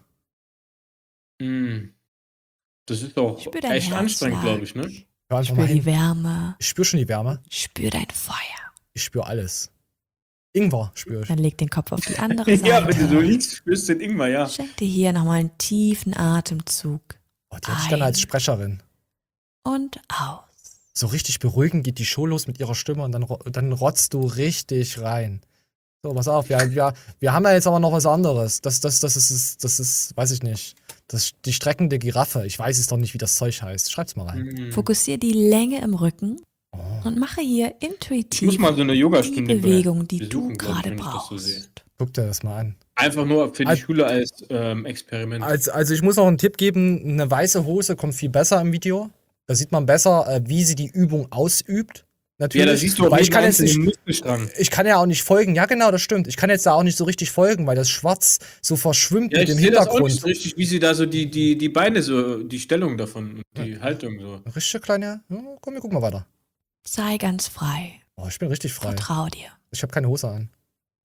Mm. Das ist auch Spür dein echt anstrengend, Herzschlag. glaube ich, ne? Hör einfach Spür mal die hin. Wärme. Ich spür schon die Wärme. Spür dein Feuer. Ich spür alles. Ingwer spür ich. Dann leg den Kopf auf die andere Ja, Seite. wenn du so liegst, spürst du den Ingwer, ja. Schenk dir hier nochmal einen tiefen Atemzug. Oh, die hätte ich gerne als Sprecherin. Und aus. So richtig beruhigend geht die Show los mit ihrer Stimme und dann, ro- dann rotzt du richtig rein. So, pass auf, wir, wir, wir haben ja jetzt aber noch was anderes. Das, das, das, ist, das ist, weiß ich nicht, das ist die streckende Giraffe. Ich weiß es doch nicht, wie das Zeug heißt. Schreib's mal rein. Mhm. Fokussier die Länge im Rücken und mache hier Ich intuitiv muss mal so eine die Yogastunde Bewegung, die besuchen, du glaub ich, gerade wenn ich das so sehe. brauchst. Guck dir das mal an. Einfach nur für die Als- Schule als ähm, Experiment. Also, also ich muss noch einen Tipp geben, eine weiße Hose kommt viel besser im Video. Da sieht man besser, äh, wie sie die Übung ausübt. Natürlich. Ja, da siehst du auch weil ich jeden kann jetzt einzelnen nicht, Muskelstrang. ich kann ja auch nicht folgen. Ja, genau, das stimmt. Ich kann jetzt da auch nicht so richtig folgen, weil das Schwarz so verschwimmt Ja, mit ich dem sehe das auch Hintergrund. nicht so richtig, wie sie da so die, die, die Beine so, die Stellung davon, die Haltung so. Richtig kleine. Ja, komm, wir gucken mal weiter. Sei ganz frei. Oh, ich bin richtig frei. Vertrau dir. Ich habe keine Hose an.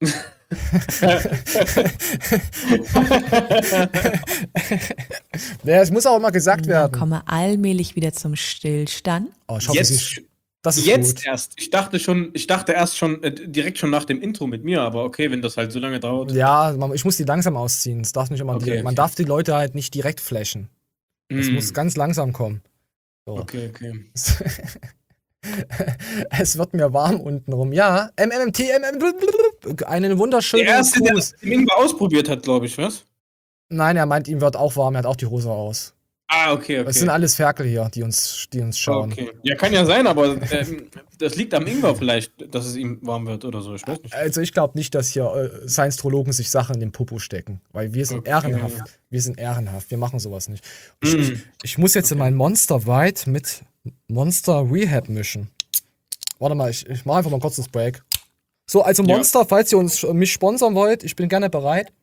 Ja, es muss auch immer gesagt Dann werden. komme allmählich wieder zum Stillstand. Oh, ich hoffe, Jetzt, sie, das ist jetzt gut. erst. Ich dachte schon, ich dachte erst schon, äh, direkt schon nach dem Intro mit mir, aber okay, wenn das halt so lange dauert. Ja, man, ich muss die langsam ausziehen. Es darf nicht immer Okay, direkt, man okay. darf die Leute halt nicht direkt flashen. Es Mm. muss ganz langsam kommen. So. Okay, okay. Es wird mir warm unten rum. Ja, M M T, M M, einen wunderschönen Der erste, der Gruß. das Ingwer ausprobiert hat, glaube ich, was? Nein, er meint, ihm wird auch warm, er hat auch die Hose aus. Ah, okay, okay. Es sind alles Ferkel hier, die uns, die uns schauen. Okay. Ja, kann ja sein, aber ähm, das liegt am Ingwer vielleicht, dass es ihm warm wird oder so. Ich weiß nicht. Also ich glaube nicht, dass hier äh, Science-Trologen sich Sachen in den Popo stecken, weil wir sind Okay. ehrenhaft. Wir sind ehrenhaft, wir machen sowas nicht. Ich, Mm. ich, ich muss jetzt in mein Monster White mit Monster Rehab mischen. Warte mal, ich, ich mache einfach mal kurz das Break. So, also Ja. Monster, falls ihr uns äh, mich sponsern wollt, ich bin gerne bereit,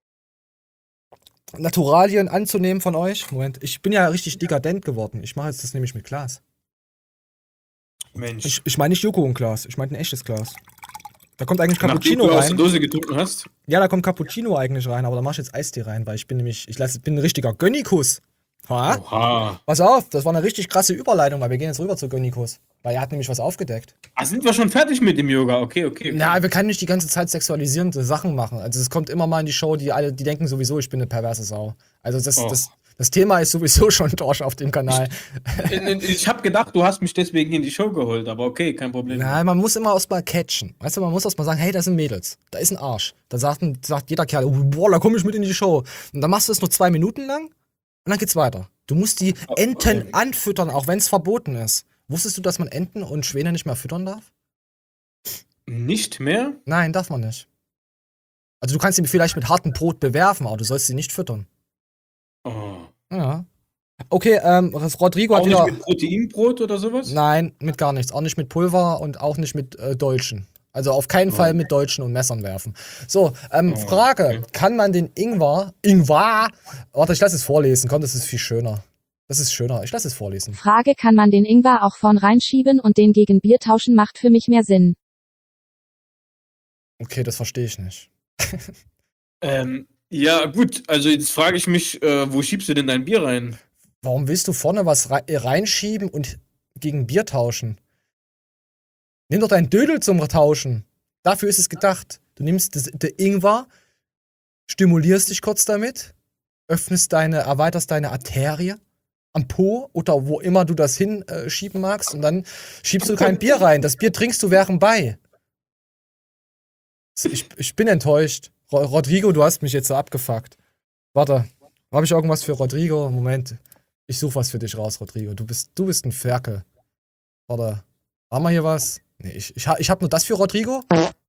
Naturalien anzunehmen von euch. Moment, ich bin ja richtig dekadent geworden. Ich mache jetzt das nämlich mit Glas. Mensch. Ich, ich meine nicht Joko und Glas, ich meine ein echtes Glas. Da kommt eigentlich Nachdem Cappuccino du aus der rein. Dose getrunken hast? Ja, da kommt Cappuccino eigentlich rein, aber da mach ich jetzt Eistee rein, weil ich bin nämlich, ich lass, bin ein richtiger Gönnikus. Ha? Oha. Pass auf, das war eine richtig krasse Überleitung, weil wir gehen jetzt rüber zu Gönnikus. Weil er hat nämlich was aufgedeckt. Ah, sind wir schon fertig mit dem Yoga? Okay, okay. okay. Na, wir können nicht die ganze Zeit sexualisierende Sachen machen. Also es kommt immer mal in die Show, die alle, die denken sowieso, ich bin eine perverse Sau. Also das, Oh. das, das Thema ist sowieso schon durch auf dem Kanal. Ich, ich habe gedacht, du hast mich deswegen in die Show geholt, aber okay, kein Problem. Nein, man muss immer erst mal catchen. Weißt du, man muss erst mal sagen, hey, da sind Mädels, da ist ein Arsch. Da sagt, ein, sagt jeder Kerl, oh, boah, da komme ich mit in die Show. Und dann machst du es nur zwei Minuten lang und dann geht's weiter. Du musst die Enten okay. anfüttern, auch wenn es verboten ist. Wusstest du, dass man Enten und Schwäne nicht mehr füttern darf? Nicht mehr? Nein, darf man nicht. Also du kannst sie vielleicht mit hartem Brot bewerfen, aber du sollst sie nicht füttern. Oh. Ja. Okay, ähm, das Rodrigo Auch hat nicht wieder... mit Proteinbrot oder sowas? Nein, mit gar nichts. Auch nicht mit Pulver und auch nicht mit äh, Dolchen. Also auf keinen Fall mit Dolchen und Messern werfen. So, ähm, Oh, Frage. okay. Kann man den Ingwer... Ingwer... Warte, ich lasse es vorlesen. Komm, das ist viel schöner. Das ist schöner. Ich lasse es vorlesen. Frage, kann man den Ingwer auch vorn reinschieben und den gegen Bier tauschen, macht für mich mehr Sinn. Okay, das verstehe ich nicht. Ähm, ja, gut, also jetzt frage ich mich, äh, wo schiebst du denn dein Bier rein? Warum willst du vorne was rei- äh, reinschieben und gegen Bier tauschen? Nimm doch deinen Dödel zum Tauschen. Dafür ist es gedacht. Du nimmst das, der Ingwer, stimulierst dich kurz damit, öffnest deine, erweiterst deine Arterie am Po oder wo immer du das hinschieben äh, magst und dann schiebst du kein Bier rein. Das Bier trinkst du während bei. Ich, ich bin enttäuscht. Ro- Rodrigo, du hast mich jetzt so abgefuckt. Warte, habe ich irgendwas für Rodrigo? Moment. Ich suche was für dich raus, Rodrigo. Du bist, du bist ein Ferkel. Warte, haben wir hier was? Nee, ich, ich, ha- ich habe nur das für Rodrigo.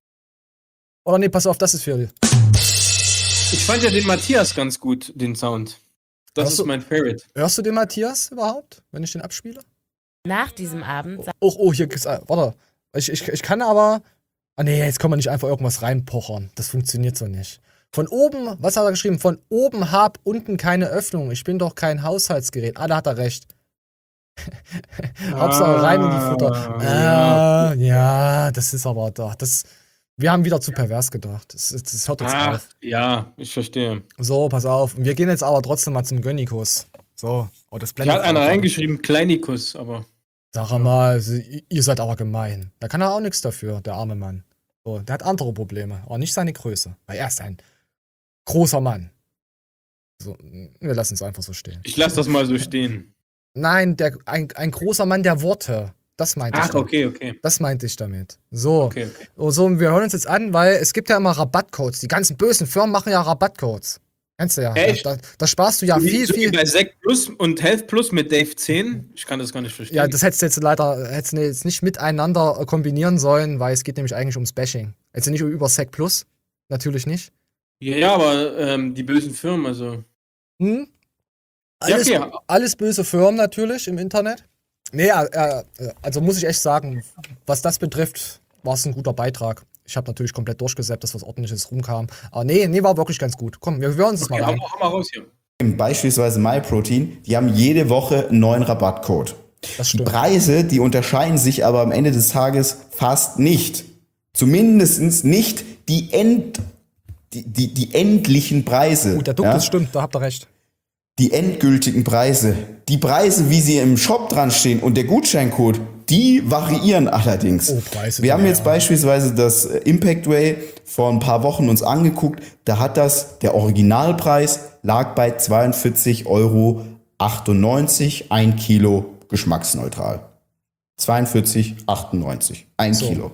Oder nee, pass auf, das ist für dich. Ich fand ja den Matthias ganz gut, den Sound. Das Hörst ist du- mein Favorite. Hörst du den Matthias überhaupt, wenn ich den abspiele? Nach diesem Abend Oh, oh, hier gibt's. äh, Warte. Ich, ich, ich kann aber. Ah, nee, jetzt kann man nicht einfach irgendwas reinpochern. Das funktioniert so nicht. Von oben, was hat er geschrieben? Von oben hab unten keine Öffnung. Ich bin doch kein Haushaltsgerät. Ah, da hat er recht. Hauptsache rein in die Futter. Ah, ja, das ist aber doch. Das, wir haben wieder zu pervers gedacht. Das, das hört jetzt Ach, auf. ja, ich verstehe. So, pass auf. Wir gehen jetzt aber trotzdem mal zum Gönnikus. So. Oh, das Ich blendet hat einer einfach. reingeschrieben, Kleinikus, aber. Sag mal, also, ihr seid aber gemein. Da kann er auch nichts dafür, der arme Mann. So, der hat andere Probleme, aber nicht seine Größe. Weil er ist ein großer Mann. So, wir lassen es einfach so stehen. Ich lasse das mal so stehen. Nein, der, ein, ein großer Mann der Worte. Das meinte ich Ach, damit. okay, okay. Das meinte ich damit. So. Okay, okay. Oh, so, wir hören uns jetzt an, weil es gibt ja immer Rabattcodes. Die ganzen bösen Firmen machen ja Rabattcodes. Kennst du ja. Echt? Da, da sparst du ja So wie- viel, so wie viel. bei Sekt Plus und Health Plus mit Dave zehn. Ich kann das gar nicht verstehen. Ja, das hättest du jetzt leider hättest du jetzt nicht miteinander äh, kombinieren sollen, weil es geht nämlich eigentlich ums Bashing. Jetzt nicht über Sec Plus. Natürlich nicht. Ja, ja, aber ähm, die bösen Firmen, also. Hm? Alles, Ja, okay. alles böse Firmen natürlich im Internet. Nee, äh, äh, also muss ich echt sagen, was das betrifft, war es ein guter Beitrag. Ich habe natürlich komplett durchgesäppt, dass was Ordentliches rumkam. Aber nee, nee, war wirklich ganz gut. Komm, wir hören uns das Okay, mal hau, an. hau mal raus hier. Beispielsweise MyProtein, die haben jede Woche einen neuen Rabattcode. Die Preise, die unterscheiden sich aber am Ende des Tages fast nicht. Zumindest nicht die, End, die, die, die endlichen Preise. Gut, der Duck, ja? das stimmt, da habt ihr recht. Die endgültigen Preise. Die Preise, wie sie im Shop dran stehen und der Gutscheincode, die variieren allerdings. Oh, Preise. Wir haben ja. jetzt beispielsweise das Impact Whey vor ein paar Wochen uns angeguckt. Da hat das, der Originalpreis lag bei zweiundvierzig Euro achtundneunzig, ein Kilo geschmacksneutral. zweiundvierzig achtundneunzig, ein So. Kilo.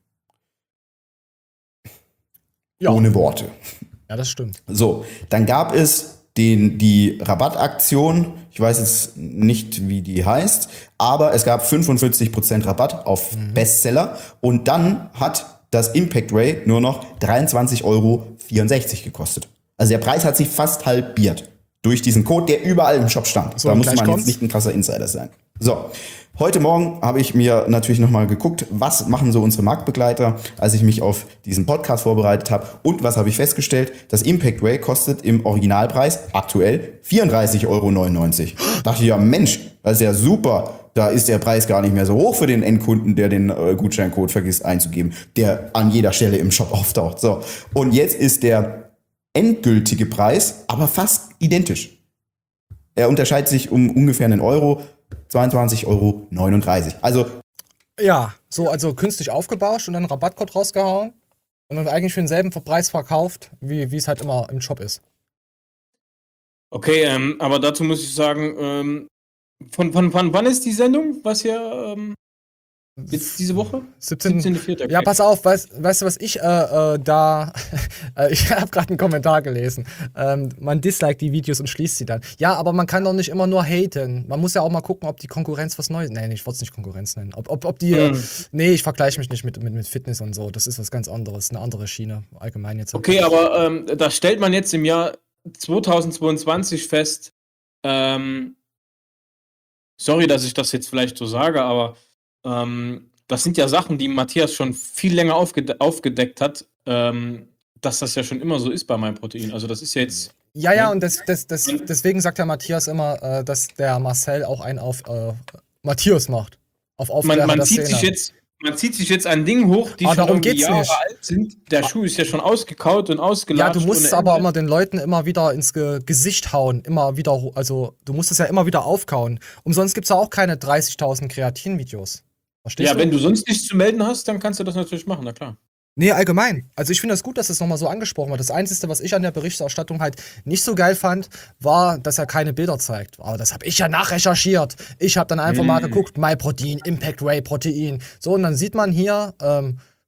Ja. Ohne Worte. Ja, das stimmt. So, dann gab es den, die Rabattaktion, ich weiß jetzt nicht, wie die heißt, aber es gab fünfundvierzig Prozent Rabatt auf Bestseller und dann hat das Impact Whey nur noch dreiundzwanzig Euro vierundsechzig gekostet. Also der Preis hat sich fast halbiert durch diesen Code, der überall im Shop stand. So, da und muss gleich man kommt's. jetzt nicht ein krasser Insider sein. So, heute Morgen habe ich mir natürlich nochmal geguckt, was machen so unsere Marktbegleiter, als ich mich auf diesen Podcast vorbereitet habe. Und was habe ich festgestellt? Das Impact Whey kostet im Originalpreis aktuell vierunddreißig Euro neunundneunzig. Da dachte ich, ja Mensch, das ist ja super. Da ist der Preis gar nicht mehr so hoch für den Endkunden, der den äh, Gutscheincode vergisst einzugeben, der an jeder Stelle im Shop auftaucht. So, und jetzt ist der endgültige Preis aber fast identisch. Er unterscheidet sich um ungefähr einen Euro, zweiundzwanzig Euro neununddreißig. Also Ja, so, also künstlich aufgebauscht und dann einen Rabattcode rausgehauen und dann eigentlich für denselben Preis verkauft, wie wie es halt immer im Shop ist. Okay, ähm, aber dazu muss ich sagen, ähm, von, von, von wann ist die Sendung? Was hier, ähm, jetzt diese Woche? siebzehnten siebzehnten vierten Okay. Ja, pass auf, weißt, weißt du, was ich äh, äh, da. äh, ich habe gerade einen Kommentar gelesen. Ähm, man disliked die Videos und schließt sie dann. Ja, aber man kann doch nicht immer nur haten. Man muss ja auch mal gucken, ob die Konkurrenz was Neues. Nee, ich wollte es nicht Konkurrenz nennen. Ob, ob, ob die. Äh, Mhm. nee, ich vergleiche mich nicht mit, mit, mit Fitness und so. Das ist was ganz anderes. Eine andere Schiene. Allgemein jetzt. Okay, aber ähm, da stellt man jetzt im Jahr zweitausendzweiundzwanzig fest, ähm, sorry, dass ich das jetzt vielleicht so sage, aber ähm, das sind ja Sachen, die Matthias schon viel länger aufgede aufgedeckt hat, ähm, dass das ja schon immer so ist bei meinem Protein. Also das ist ja jetzt. Ja, ja, und das, das, das, deswegen sagt der Matthias immer, äh, dass der Marcel auch einen auf äh, Matthias macht. Auf Aufklärer Man, man, der zieht Szene. sich jetzt, man zieht sich jetzt ein Ding hoch, die Aber schon darum irgendwie geht's Jahre nicht. alt sind. Der Schuh ist ja schon ausgekaut und Ja, ausgelatscht. du musst es ohne aber Ende. immer den Leuten immer wieder ins Ge Gesicht hauen. Immer wieder, ho- also du musst es ja immer wieder aufkauen. Umsonst gibt es ja auch keine dreißigtausend Kreatin-Videos. Verstehst Ja, du? wenn du sonst nichts zu melden hast, dann kannst du das natürlich machen, na klar. Nee, allgemein. Also ich finde das gut, dass das nochmal so angesprochen wird. Das Einzige, was ich an der Berichterstattung halt nicht so geil fand, war, dass er keine Bilder zeigt. Aber das habe ich ja nachrecherchiert. Ich habe dann einfach mal Mm. geguckt, MyProtein, Impact Whey Protein. So, und dann sieht man hier ähm,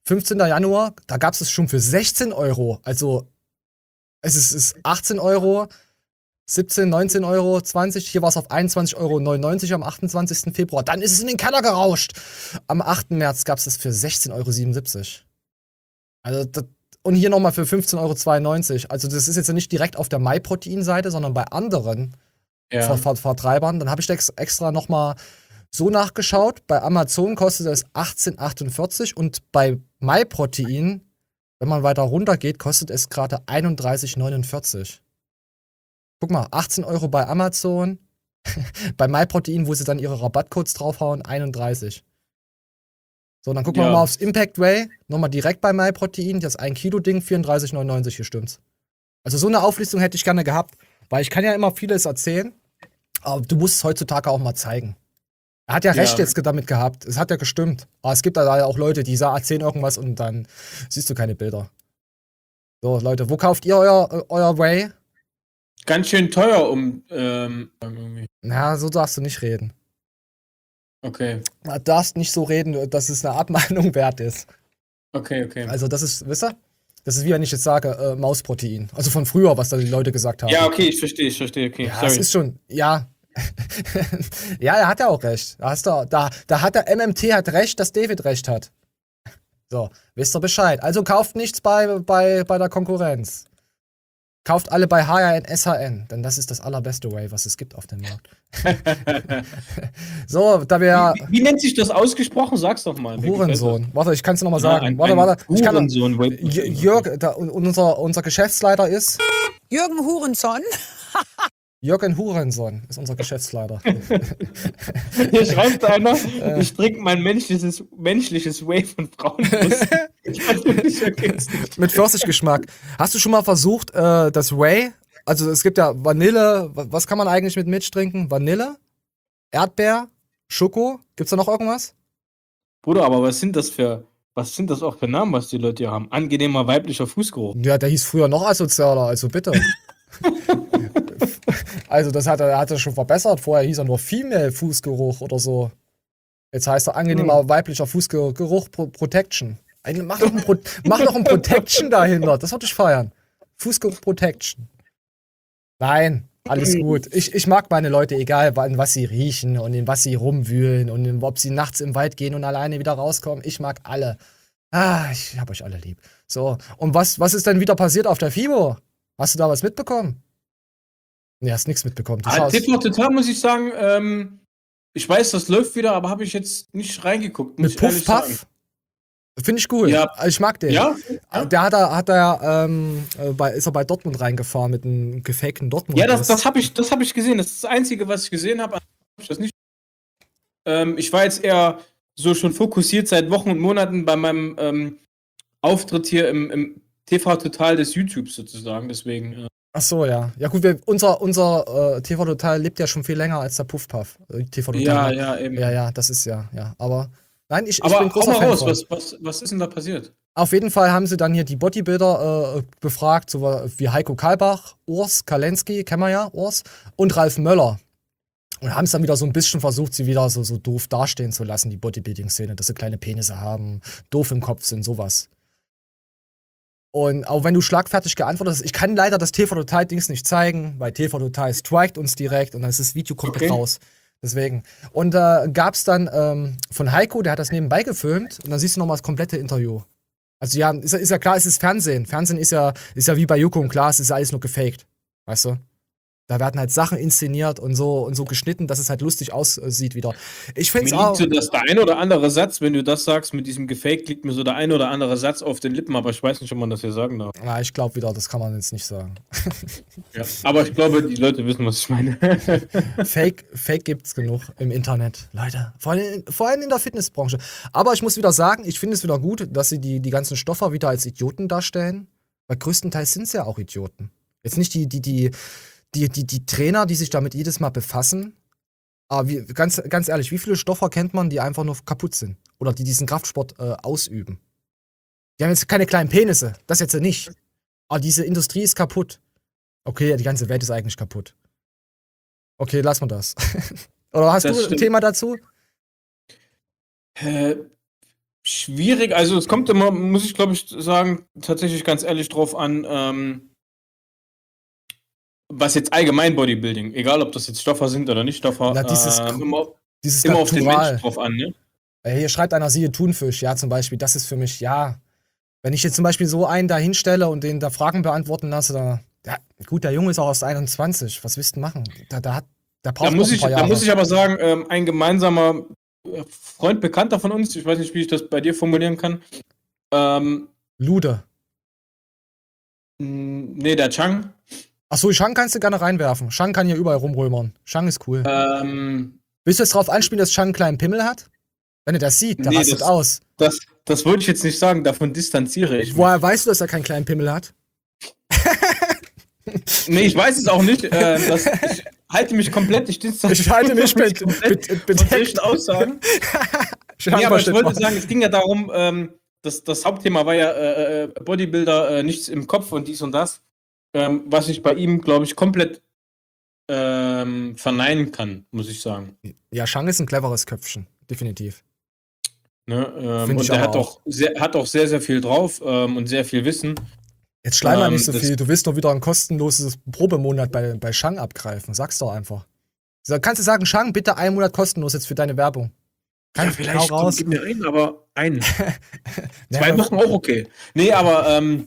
fünfzehnten Januar, da gab es es schon für sechzehn Euro. Also, es ist, ist achtzehn Euro, siebzehn, neunzehn Euro, zwanzig. Hier war es auf einundzwanzig Euro neunundneunzig am achtundzwanzigsten Februar. Dann ist es in den Keller gerauscht. Am achten März gab es es für sechzehn Euro siebenundsiebzig. Also, das, und hier nochmal für fünfzehn Euro zweiundneunzig. Also, das ist jetzt nicht direkt auf der MyProtein-Seite, sondern bei anderen Ja. Ver Ver Vertreibern. Dann habe ich ex extra nochmal so nachgeschaut. Bei Amazon kostet es achtzehn achtundvierzig und bei MyProtein, wenn man weiter runter geht, kostet es gerade einunddreißig neunundvierzig. Guck mal, achtzehn Euro bei Amazon, bei MyProtein, wo sie dann ihre Rabattcodes draufhauen, einunddreißig. So, dann gucken wir Ja. mal aufs Impact Whey, nochmal direkt bei MyProtein, das ein Kilo Ding, vierunddreißig neunundneunzig, hier stimmt's. Also so eine Auflistung hätte ich gerne gehabt, weil ich kann ja immer vieles erzählen, aber du musst es heutzutage auch mal zeigen. Er hat ja recht Ja. jetzt damit gehabt. Es hat ja gestimmt. Aber es gibt da auch Leute, die sagen, erzählen irgendwas und dann siehst du keine Bilder. So, Leute, wo kauft ihr euer, euer Whey? Ganz schön teuer, um. Ähm, irgendwie. Na, so darfst du nicht reden. Okay. Du darfst nicht so reden, dass es eine Abmahnung wert ist. Okay, okay. Also, das ist, wisst ihr? Das ist wie wenn ich jetzt sage, äh, Mausprotein. Also von früher, was da die Leute gesagt haben. Ja, okay, ich verstehe, ich verstehe, okay. Ja, Sorry. es ist schon, ja. Ja, er hat ja auch recht. Da, hast du, da, da hat der M M T hat recht, dass David recht hat. So, wisst ihr Bescheid. Also kauft nichts bei, bei, bei der Konkurrenz. Kauft alle bei H R N, S H N, denn das ist das allerbeste Whey, was es gibt auf dem Markt. So, da wir... Wie, wie nennt sich das ausgesprochen? Sag's doch mal. Hurensohn. Warte, ich kann es nochmal Ja, sagen. ein- warte, ein warte. Ich kann, Hurensohn, J- Jörg, da, unser, unser Geschäftsleiter ist... Jürgen Hurenson. Jürgen Hurensohn ist unser Geschäftsleiter. Hier schreibt einer, Äh. ich trinke mein menschliches, menschliches Whey von Frauenbrust. Ich weiß nicht, vergiss nicht. Mit Pfirsichgeschmack. Hast du schon mal versucht, äh, das Whey, also es gibt ja Vanille, wa- was kann man eigentlich mit Milch trinken? Vanille, Erdbeer, Schoko, gibt's da noch irgendwas? Bruder, aber was sind das für, was sind das auch für Namen, was die Leute hier haben? Angenehmer weiblicher Fußgeruch. Ja, der hieß früher noch asozialer, also bitte. Also das hat er, hat er schon verbessert. Vorher hieß er nur Female Fußgeruch oder so. Jetzt heißt er angenehmer weiblicher Fußgeruch Pro Protection. Ein- Mach doch ein, Pro mach doch ein Protection dahinter. Das würde ich feiern. Fußgeruch Protection. Nein, alles gut. Ich, ich mag meine Leute, egal wann, was sie riechen und in was sie rumwühlen und in, ob sie nachts im Wald gehen und alleine wieder rauskommen. Ich mag alle. Ah, ich hab euch alle lieb. So, und was, was ist denn wieder passiert auf der FIBO? Hast du da was mitbekommen? Nee, hast nichts mitbekommen. Du Ah, schaust T V Total muss ich sagen, ähm, ich weiß, das läuft wieder, aber habe ich jetzt nicht reingeguckt. Muss mit ich ehrlich Puff sagen. Puff? Finde ich cool. Ja. Also ich mag den. Ja? Der hat er, hat er, ähm, äh, bei, ist er bei Dortmund reingefahren mit einem gefakten Dortmund. Ja, das, das habe ich, das hab ich gesehen. Das ist das Einzige, was ich gesehen habe. Hab ich das nicht. Ähm, ich war jetzt eher so schon fokussiert seit Wochen und Monaten bei meinem ähm, Auftritt hier im, im T V Total des YouTubes sozusagen. Deswegen. Äh, Ach so, ja. Ja gut, wir, unser, unser äh, T V Total lebt ja schon viel länger als der Puff Puff. Äh, T V Total. Ja, ja, eben. Ja, ja, das ist ja, ja. Aber nein, ich, ich aber bin hau großer mal Fan raus, von. was, was, was ist denn da passiert? Auf jeden Fall haben sie dann hier die Bodybuilder äh, befragt, so wie Heiko Kalbach, Urs Kalenski, kennen wir ja, Urs, und Ralf Möller. Und haben es dann wieder so ein bisschen versucht, sie wieder so, so doof dastehen zu lassen, die Bodybuilding-Szene, dass sie kleine Penisse haben, doof im Kopf sind, sowas. Und auch wenn du schlagfertig geantwortet hast, ich kann leider das T V Total-Dings nicht zeigen, weil T V Total strikt uns direkt und dann ist das Video komplett Okay. raus. Deswegen. Und äh, gab es dann ähm, von Heiko, der hat das nebenbei gefilmt und dann siehst du nochmal das komplette Interview. Also ja, ist, ja- ist ja klar, es ist Fernsehen. Fernsehen ist ja, ist ja wie bei Joko und Klaas, ist ja alles nur gefaked. Weißt du? Da werden halt Sachen inszeniert und so und so geschnitten, dass es halt lustig aussieht wieder. Ich Mir find's liegt auch. so, dass der ein oder andere Satz, wenn du das sagst, mit diesem Gefaked, liegt mir so der ein oder andere Satz auf den Lippen, aber ich weiß nicht, ob man das hier sagen darf. Ja, ich glaube wieder, das kann man jetzt nicht sagen. Ja. Aber ich glaube, die Leute wissen, was ich meine. Fake, Fake gibt's genug im Internet, Leute. Vor allem, vor allem in der Fitnessbranche. Aber ich muss wieder sagen, ich finde es wieder gut, dass sie die, die ganzen Stoffer wieder als Idioten darstellen. Weil größtenteils sind es ja auch Idioten. Jetzt nicht die, die, die, die, die, die Trainer, die sich damit jedes Mal befassen. Aber wie, ganz, ganz ehrlich, wie viele Stoffer kennt man, die einfach nur kaputt sind? Oder die diesen Kraftsport äh, ausüben? Die haben jetzt keine kleinen Penisse, das jetzt nicht. Aber diese Industrie ist kaputt. Okay, die ganze Welt ist eigentlich kaputt. Okay, lassen wir das. Oder hast Das du ein stimmt. Thema dazu? Äh, Schwierig, also es kommt immer, muss ich glaube ich sagen, tatsächlich ganz ehrlich drauf an, ähm, was jetzt allgemein Bodybuilding, egal ob das jetzt Stoffer sind oder nicht Stoffer, Na, dieses, ähm, immer, dieses immer auf den Natural. Menschen drauf an, ne? Äh, Hier schreibt einer, siehe Thunfisch, ja, zum Beispiel, das ist für mich, ja, wenn ich jetzt zum Beispiel so einen da hinstelle und den da Fragen beantworten lasse, da, ja, gut, der Junge ist auch erst einundzwanzig, was willst du machen? Da, da, hat, da braucht Da noch muss, ein ich, paar da Jahre. muss ich aber sagen, ähm, ein gemeinsamer äh, Freund, Bekannter von uns, ich weiß nicht, wie ich das bei dir formulieren kann, ähm, Lude. mh, nee, der Chang, Achso, Shang kannst du gerne reinwerfen. Shang kann hier überall rumrömern. Shang ist cool. ähm, Willst du jetzt drauf anspielen, dass Shang einen kleinen Pimmel hat? Wenn er das sieht, der nee, rastet das, aus. das, das wollte ich jetzt nicht sagen, davon distanziere ich mich. Woher weißt du, dass er keinen kleinen Pimmel hat? Nee, ich weiß es auch nicht. Äh, das, ich halte mich komplett, ich Ich halte mich mit, komplett mit, von solchen Aussagen. Shang Nee, aber ich versteht wollte mal. sagen, es ging ja darum, ähm, das, das Hauptthema war ja äh, äh, Bodybuilder, äh, nichts im Kopf und dies und das, ähm, was ich bei ihm, glaube ich, komplett ähm, verneinen kann, muss ich sagen. Ja, Shang ist ein cleveres Köpfchen. Definitiv. Ne? Ähm, Find und ich er aber hat auch, sehr, hat auch sehr, sehr viel drauf ähm, und sehr viel Wissen. Jetzt schleim mal Ähm, nicht so das- viel. Du willst doch wieder ein kostenloses Probemonat bei, bei Shang abgreifen. Sag's doch einfach. So, kannst du sagen, Shang, bitte einen Monat kostenlos jetzt für deine Werbung. Ja, Kann vielleicht hau komm, raus. gib mir einen, aber einen. Ja, Zwei aber- Wochen auch okay. Nee, aber ähm,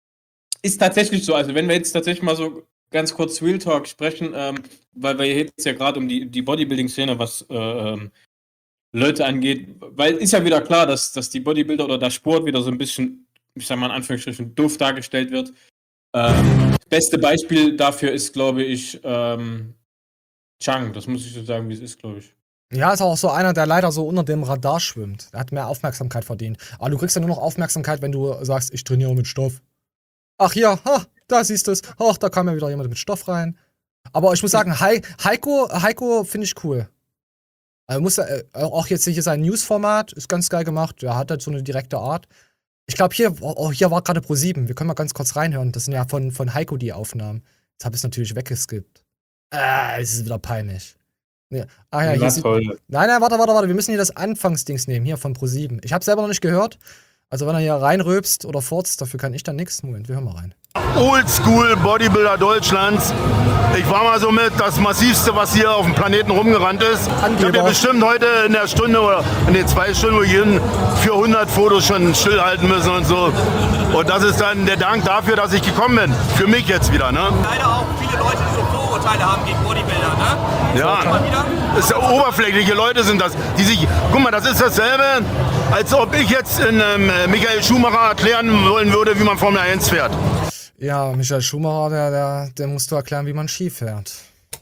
ist tatsächlich so. Also, wenn wir jetzt tatsächlich mal so ganz kurz Real Talk sprechen, ähm, weil wir jetzt ja gerade um die, die Bodybuilding-Szene, was äh, ähm, Leute angeht, weil ist ja wieder klar, dass, dass die Bodybuilder oder der Sport wieder so ein bisschen, ich sag mal in Anführungsstrichen, doof dargestellt wird. Ähm, das beste Beispiel dafür ist, glaube ich, ähm, Chang. Das muss ich so sagen, wie es ist, glaube ich. Ja, ist auch so einer, der leider so unter dem Radar schwimmt. Er hat mehr Aufmerksamkeit verdient. Aber du kriegst ja nur noch Aufmerksamkeit, wenn du sagst, ich trainiere mit Stoff. Ach ja, ha, da siehst du es. Ach, da kam ja wieder jemand mit Stoff rein. Aber ich muss sagen, Hei- Heiko, Heiko finde ich cool. Also muss er, äh, auch jetzt hier sein News-Format ist ganz geil gemacht. Er hat halt so eine direkte Art. Ich glaube, hier, oh, hier war gerade Pro sieben. Wir können mal ganz kurz reinhören. Das sind ja von, von Heiko die Aufnahmen. Jetzt habe ich es natürlich weggeskippt. Ah, es ist wieder peinlich. Nee. Ah ja, hier Na sieht, toll. Nein, nein, warte, warte, warte. Wir müssen hier das Anfangsdings nehmen, hier von Pro sieben. Ich habe selber noch nicht gehört. Also wenn er hier reinrülpst oder furzt, dafür kann ich dann nichts. Moment, wir hören mal rein. Oldschool Bodybuilder Deutschlands. Ich war mal so mit das Massivste, was hier auf dem Planeten rumgerannt ist. Ich habe ja bestimmt heute in der Stunde oder in den zwei Stunden, wo ich hin, vierhundert Fotos schon stillhalten müssen und so. Und das ist dann der Dank dafür, dass ich gekommen bin. Für mich jetzt wieder, ne? Leider auch viele Leute, die so Vorurteile haben gegen Bodybuilder, ne? Ja, Immer wieder. das ist ja oberflächliche Leute sind das, die sich, guck mal, das ist dasselbe, als ob ich jetzt in, ähm, Michael Schumacher erklären wollen würde, wie man Formel eins fährt. Ja, Michael Schumacher, der, der, der musst du erklären, wie man Ski fährt.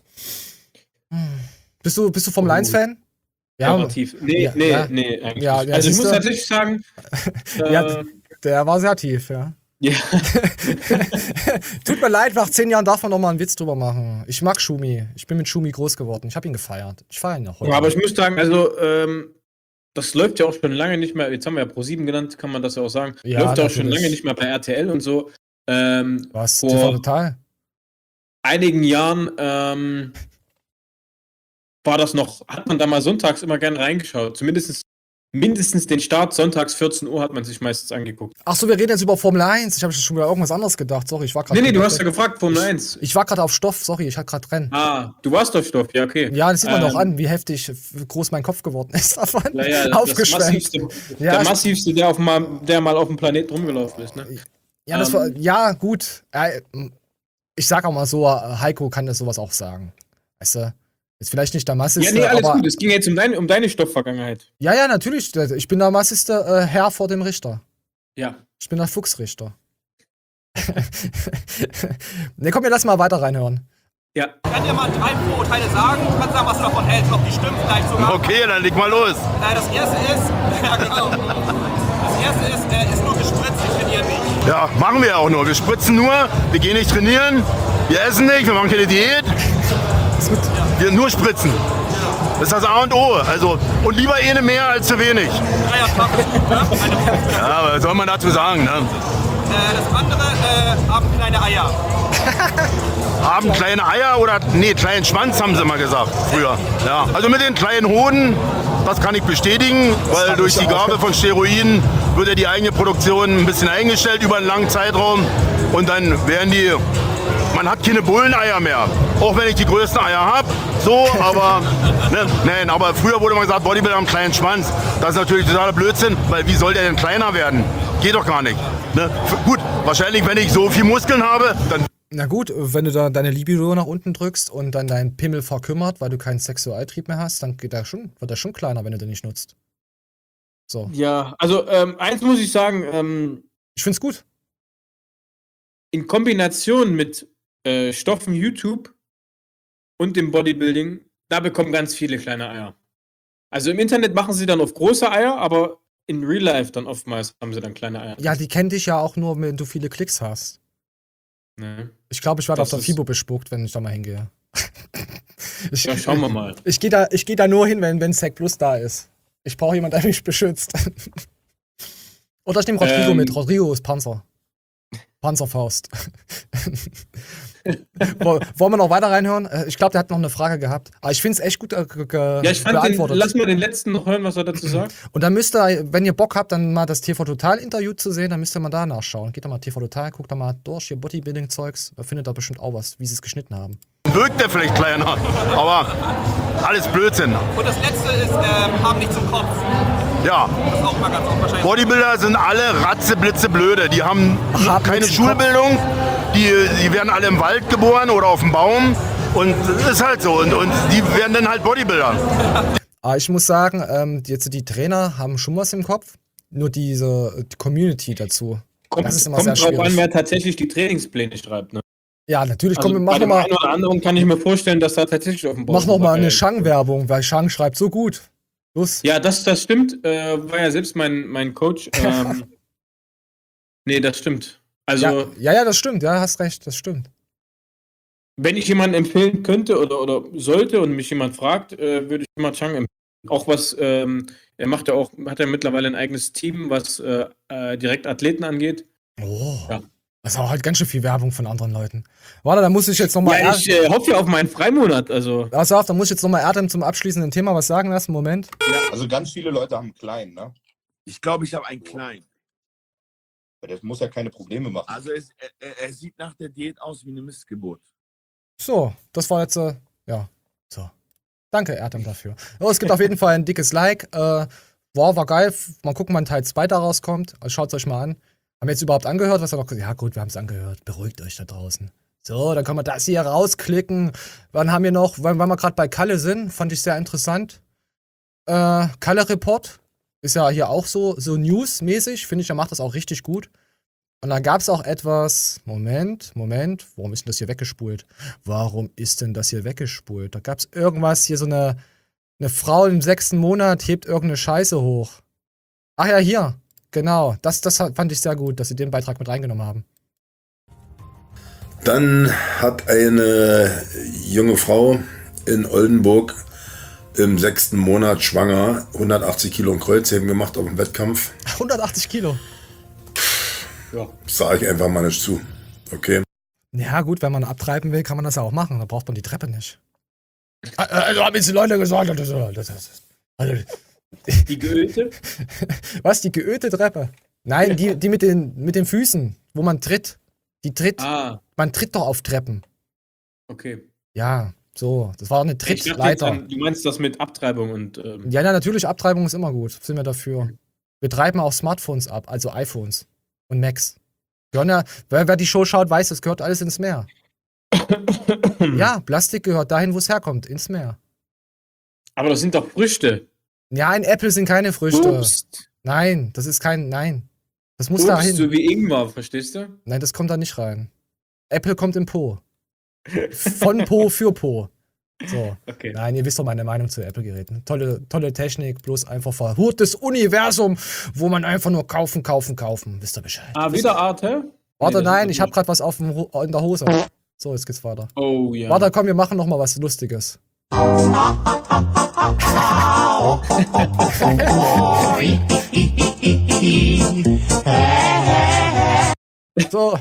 Hm. Bist du, bist du Formel eins Fan? Operativ. Nee, ja, nee, ja. nee, eigentlich Ja, nicht. ja, Also ich siehst muss du? tatsächlich sagen, äh, Ja, der war sehr tief, ja. Ja. Tut mir leid, nach zehn Jahren darf man noch mal einen Witz drüber machen. Ich mag Schumi. Ich bin mit Schumi groß geworden. Ich habe ihn gefeiert. Ich feiere ihn noch heute. Ja, aber ich muss sagen, also, ähm, das läuft ja auch schon lange nicht mehr, jetzt haben wir ja Pro sieben genannt, kann man das ja auch sagen. Ja, läuft ja auch schon natürlich. lange nicht mehr bei R T L und so. Ähm, Was? T V vor Total? einigen Jahren ähm, war das noch, hat man da mal sonntags immer gerne reingeschaut. Zumindest mindestens den Start, sonntags vierzehn Uhr hat man sich meistens angeguckt. Ach so, wir reden jetzt über Formel eins. Ich habe schon wieder irgendwas anderes gedacht. Sorry, ich war gerade. Nee, nee, du hast ja gefragt, Formel eins. Ich, ich war gerade auf Stoff. Sorry, ich hatte gerade Rennen. Ah, du warst auf Stoff, ja, okay. Ja, das sieht man Ähm, doch an, wie heftig groß mein Kopf geworden ist davon. Ja, ja, das Aufgeschwemmt. massivste, Ja, der ich- massivste, der, auf mal, der mal auf dem Planeten rumgelaufen ist, ne? Ja, das Ähm, war, ja, gut. Äh, Ich sag auch mal so, Heiko kann das sowas auch sagen. Weißt du? Ist vielleicht nicht der Masseste, Ja, nee, alles aber. gut. Es ging jetzt um deine, um deine Stoffvergangenheit. Ja, ja, natürlich. Ich bin der Massiste äh, Herr vor dem Richter. Ja. Ich bin der Fuchsrichter. Ne, komm, wir lassen mal weiter reinhören. Ja. Ich kann dir mal drei Vorurteile sagen. Du kannst sagen, was du davon hältst, ob die stimmen vielleicht sogar. Okay, dann leg mal los. Äh, das erste ist, ja genau. Das erste ist, er ist nur gespritzt, ich trainiere nicht. Ja, machen wir ja auch nur. Wir spritzen nur, wir gehen nicht trainieren, wir essen nicht, wir machen keine Diät. Wir nur spritzen. Das ist das A und O. Also, und lieber eine mehr als zu wenig. Ja, aber was soll man dazu sagen, ne? Äh, das andere äh, haben kleine Eier. Haben kleine Eier oder, nee, kleinen Schwanz haben sie mal gesagt, früher. Ja, also mit den kleinen Hoden Das kann ich bestätigen, weil durch die Gabe von Steroiden wird ja die eigene Produktion ein bisschen eingestellt über einen langen Zeitraum. Und dann werden die, man hat keine Bulleneier mehr. Auch wenn ich die größten Eier habe, so, aber, ne, nein, aber früher wurde man gesagt, Bodybuilder haben einen kleinen Schwanz. Das ist natürlich totaler Blödsinn, weil wie soll der denn kleiner werden? Geht doch gar nicht. Ne? F- Gut, wahrscheinlich, wenn ich so viel Muskeln habe, dann... Na gut, wenn du da deine Libido nach unten drückst und dann dein Pimmel verkümmert, weil du keinen Sexualtrieb mehr hast, dann geht der schon, wird der schon kleiner, wenn du den nicht nutzt. So. Ja, also ähm, eins muss ich sagen, ähm, ich find's gut. In Kombination mit äh, Stoffen YouTube und dem Bodybuilding, da bekommen ganz viele kleine Eier. Also im Internet machen sie dann auf große Eier, aber in Real Life dann oftmals haben sie dann kleine Eier. Ja, die kennen dich ja auch nur, wenn du viele Klicks hast. Nee. Ich glaube, ich werde auf Das der ist- FIBO bespuckt, wenn ich da mal hingehe. ich, Ja, schauen wir mal. Ich gehe da, ich geh da nur hin, wenn, wenn Sec Plus da ist. Ich brauche jemanden, der mich beschützt. Oder ich nehme Rodrigo Ähm. mit. Rodrigo ist Panzer. Panzerfaust. Woll- Wollen wir noch weiter reinhören? Äh, Ich glaube, der hat noch eine Frage gehabt. Aber ich finde es echt gut äh, ge- ge- Ja, ich fand den, beantwortet. lass mal den letzten noch hören, was er dazu sagt. Und dann müsst ihr, wenn ihr Bock habt, dann mal das T V Total Interview zu sehen, dann müsst ihr mal da nachschauen. Geht doch mal T V Total, guckt da mal durch, hier Bodybuilding-Zeugs. Da findet ihr bestimmt auch was, wie sie es geschnitten haben. Wirkt der vielleicht kleiner, aber alles Blödsinn. Und das letzte ist, ähm, haben nicht zum Kopf. Ja. Das ist auch mal ganz unwahrscheinlich. Bodybuilder sind alle ratzeblitzeblöde. Die haben Haben keine nichts im Kopf. Schulbildung. Die, die werden alle im Wald geboren oder auf dem Baum. Und das ist halt so. Und, und die werden dann halt Bodybuilder. Aber ich muss sagen, ähm, jetzt die Trainer haben schon was im Kopf. Nur diese die Community dazu. Kommt, das ist immer kommt sehr drauf schwierig. an, wer tatsächlich die Trainingspläne schreibt. Ne? Ja, natürlich. Also Komm, bei mach dem noch mal, einen oder anderen kann ich mir vorstellen, dass da tatsächlich auf dem mach noch mal eine äh, Shang-Werbung, weil Shang schreibt so gut. Los. Ja, das, das stimmt. Äh, war ja selbst mein, mein Coach. Ähm, nee, das stimmt. Also, Ja, ja, ja, das stimmt. Ja, hast recht, das stimmt. wenn ich jemanden empfehlen könnte oder, oder sollte und mich jemand fragt, äh, würde ich immer Chang empfehlen. Auch was, ähm, er macht ja auch, hat ja mittlerweile ein eigenes Team, was äh, äh, direkt Athleten angeht. Oh. Ja. Das ist auch halt ganz schön viel Werbung von anderen Leuten. Warte, da muss ich jetzt nochmal. Ja, ich äh, hoffe ja auf meinen Freimonat. Also. Pass auf, da muss ich jetzt nochmal Erdem zum abschließenden Thema was sagen lassen. Moment. Also ganz viele Leute haben einen kleinen, ne? Ich glaube, ich habe einen kleinen. Aber das muss ja keine Probleme machen. Also es, er, er sieht nach der Diät aus wie eine Missgeburt. So, das war jetzt, äh, ja, so. Danke, Erdem, dafür. Oh, es gibt auf jeden Fall ein dickes Like. Äh, wow, war geil. Mal gucken, wann Teil zwei da rauskommt. Also schaut es euch mal an. Haben wir jetzt überhaupt angehört? Was er noch gesagt? Ja, gut, wir haben es angehört. Beruhigt euch da draußen. So, dann können wir das hier rausklicken. Wann haben wir noch, weil, weil wir gerade bei Kalle sind, fand ich sehr interessant. Äh, Kalle Report ist ja hier auch so, so News-mäßig. Finde ich, er macht das auch richtig gut. Und dann gab es auch etwas. Moment, Moment. Warum ist denn das hier weggespult? Warum ist denn das hier weggespult? Da gab es irgendwas, hier so eine, eine Frau im sechsten Monat hebt irgendeine Scheiße hoch. Ach ja, hier. Genau. Das, das fand ich sehr gut, dass sie den Beitrag mit reingenommen haben. Dann hat eine junge Frau in Oldenburg im sechsten Monat schwanger hundertachtzig Kilo und Kreuzheben gemacht auf dem Wettkampf. hundertachtzig Kilo. Ja. Sag ich einfach mal nicht zu. Okay. Ja, gut, wenn man abtreiben will, kann man das ja auch machen. Da braucht man die Treppe nicht. Also haben jetzt die Leute gesagt, das, das, das, also, Die geölte? was, die geölte Treppe? Nein, die, die mit, den, mit den Füßen, wo man tritt. Die tritt. Ah. Man tritt doch auf Treppen. Okay. Ja, so. Das war eine Ich dachte jetzt Trittleiter. an- Du meinst das mit Abtreibung und. Ähm, Ja, ja, natürlich, Abtreibung ist immer gut. Sind wir dafür. Wir treiben auch Smartphones ab, also iPhones und Macs. Gehören ja, wer, wer die Show schaut, weiß, das gehört alles ins Meer. Ja, Plastik gehört dahin, wo es herkommt, ins Meer. Aber das sind doch Früchte. Ja, ein Äpfel sind keine Früchte. Obst. Nein, das ist kein, nein. Das muss Obst, da hin. so wie Ingwer, verstehst du? Nein, das kommt da nicht rein. Äpfel kommt im Po. Von Po für Po. So. Okay. Nein, ihr wisst doch meine Meinung zu Apple-Geräten. Tolle, tolle Technik, bloß einfach verhurtes Universum, wo man einfach nur kaufen, kaufen, kaufen. Wisst ihr Bescheid. Ah, wieder Art, hä? Warte, Nee, das nein, ist ich habe gerade was auf dem, Ho- in der Hose. So, jetzt geht's weiter. Oh ja. Warte, komm, wir machen noch mal was Lustiges. So.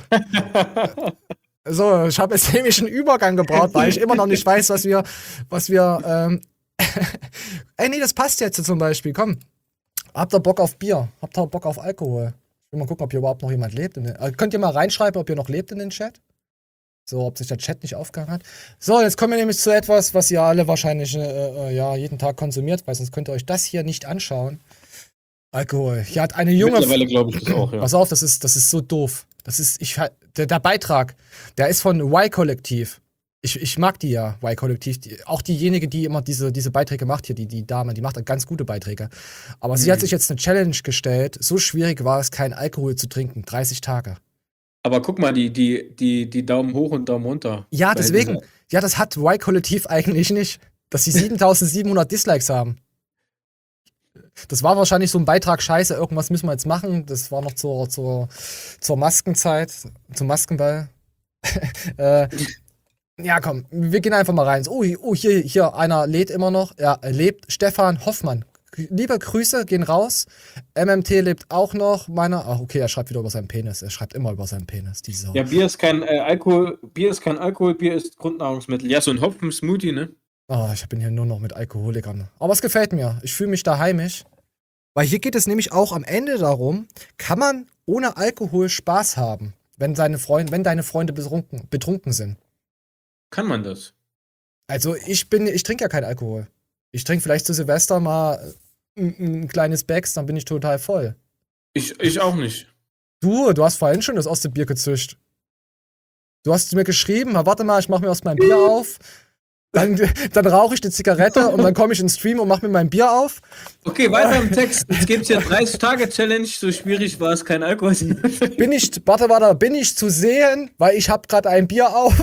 So, ich habe jetzt nämlich einen Übergang gebraucht, weil ich immer noch nicht weiß, was wir, was wir ähm, Ey, nee, das passt jetzt zum Beispiel. Komm. Habt ihr Bock auf Bier? Habt ihr Bock auf Alkohol? Ich will mal gucken, ob hier überhaupt noch jemand lebt. In den, äh, könnt ihr mal reinschreiben, ob ihr noch lebt in den Chat? So, ob sich der Chat nicht aufgehangen hat. So, jetzt kommen wir nämlich zu etwas, was ihr alle wahrscheinlich äh, ja, jeden Tag konsumiert, weil sonst könnt ihr euch das hier nicht anschauen. Alkohol. Hier hat eine junge... Mittlerweile glaube ich das auch, ja. Pass auf, das ist, das ist so doof. Das ist, ich, der, der Beitrag, der ist von Y-Kollektiv. Ich, ich mag die ja, Y-Kollektiv. Die, auch diejenige, die immer diese, diese Beiträge macht hier, die, die Dame, die macht ganz gute Beiträge. Aber mhm. sie hat sich jetzt eine Challenge gestellt. So schwierig war es, keinen Alkohol zu trinken. dreißig Tage. Aber guck mal, die, die, die, die Daumen hoch und Daumen runter. Ja, deswegen. Ja, das hat Y-Kollektiv eigentlich nicht. Dass sie siebentausendsiebenhundert Dislikes haben. Das war wahrscheinlich so ein Beitrag, scheiße, irgendwas müssen wir jetzt machen. Das war noch zur, zur, zur Maskenzeit, zum Maskenball. äh, ja, komm, wir gehen einfach mal rein. Oh, oh hier, hier, einer lädt immer noch. Ja, lebt. Stefan Hoffmann. Liebe Grüße, gehen raus. M M T lebt auch noch. Meiner. Ach, okay, er schreibt wieder über seinen Penis. Er schreibt immer über seinen Penis. Diese ja, Bier ist kein äh, Alkohol, Bier ist kein Alkohol, Bier ist Grundnahrungsmittel. Ja, so ein Hopfen-Smoothie, ne? Oh, ich bin hier nur noch mit Alkoholikern. Aber es gefällt mir. Ich fühle mich da heimisch. Weil hier geht es nämlich auch am Ende darum, kann man ohne Alkohol Spaß haben, wenn, seine Freund, wenn deine Freunde betrunken, betrunken sind. Kann man das? Also ich bin, ich trinke ja keinen Alkohol. Ich trinke vielleicht zu Silvester mal ein, ein kleines Becks, dann bin ich total voll. Ich, ich auch nicht. Du, du hast vorhin schon das aus dem Bier gezischt. Du hast mir geschrieben, warte mal, ich mache mir erst mein Bier auf. Dann, dann rauche ich die Zigarette und dann komme ich ins Stream und mache mir mein Bier auf. Okay, weiter im Text. Jetzt gibt es ja dreißig-Tage-Challenge. So schwierig war es, kein Alkohol. Bin ich, warte, warte, bin ich zu sehen, weil ich habe gerade ein Bier auf.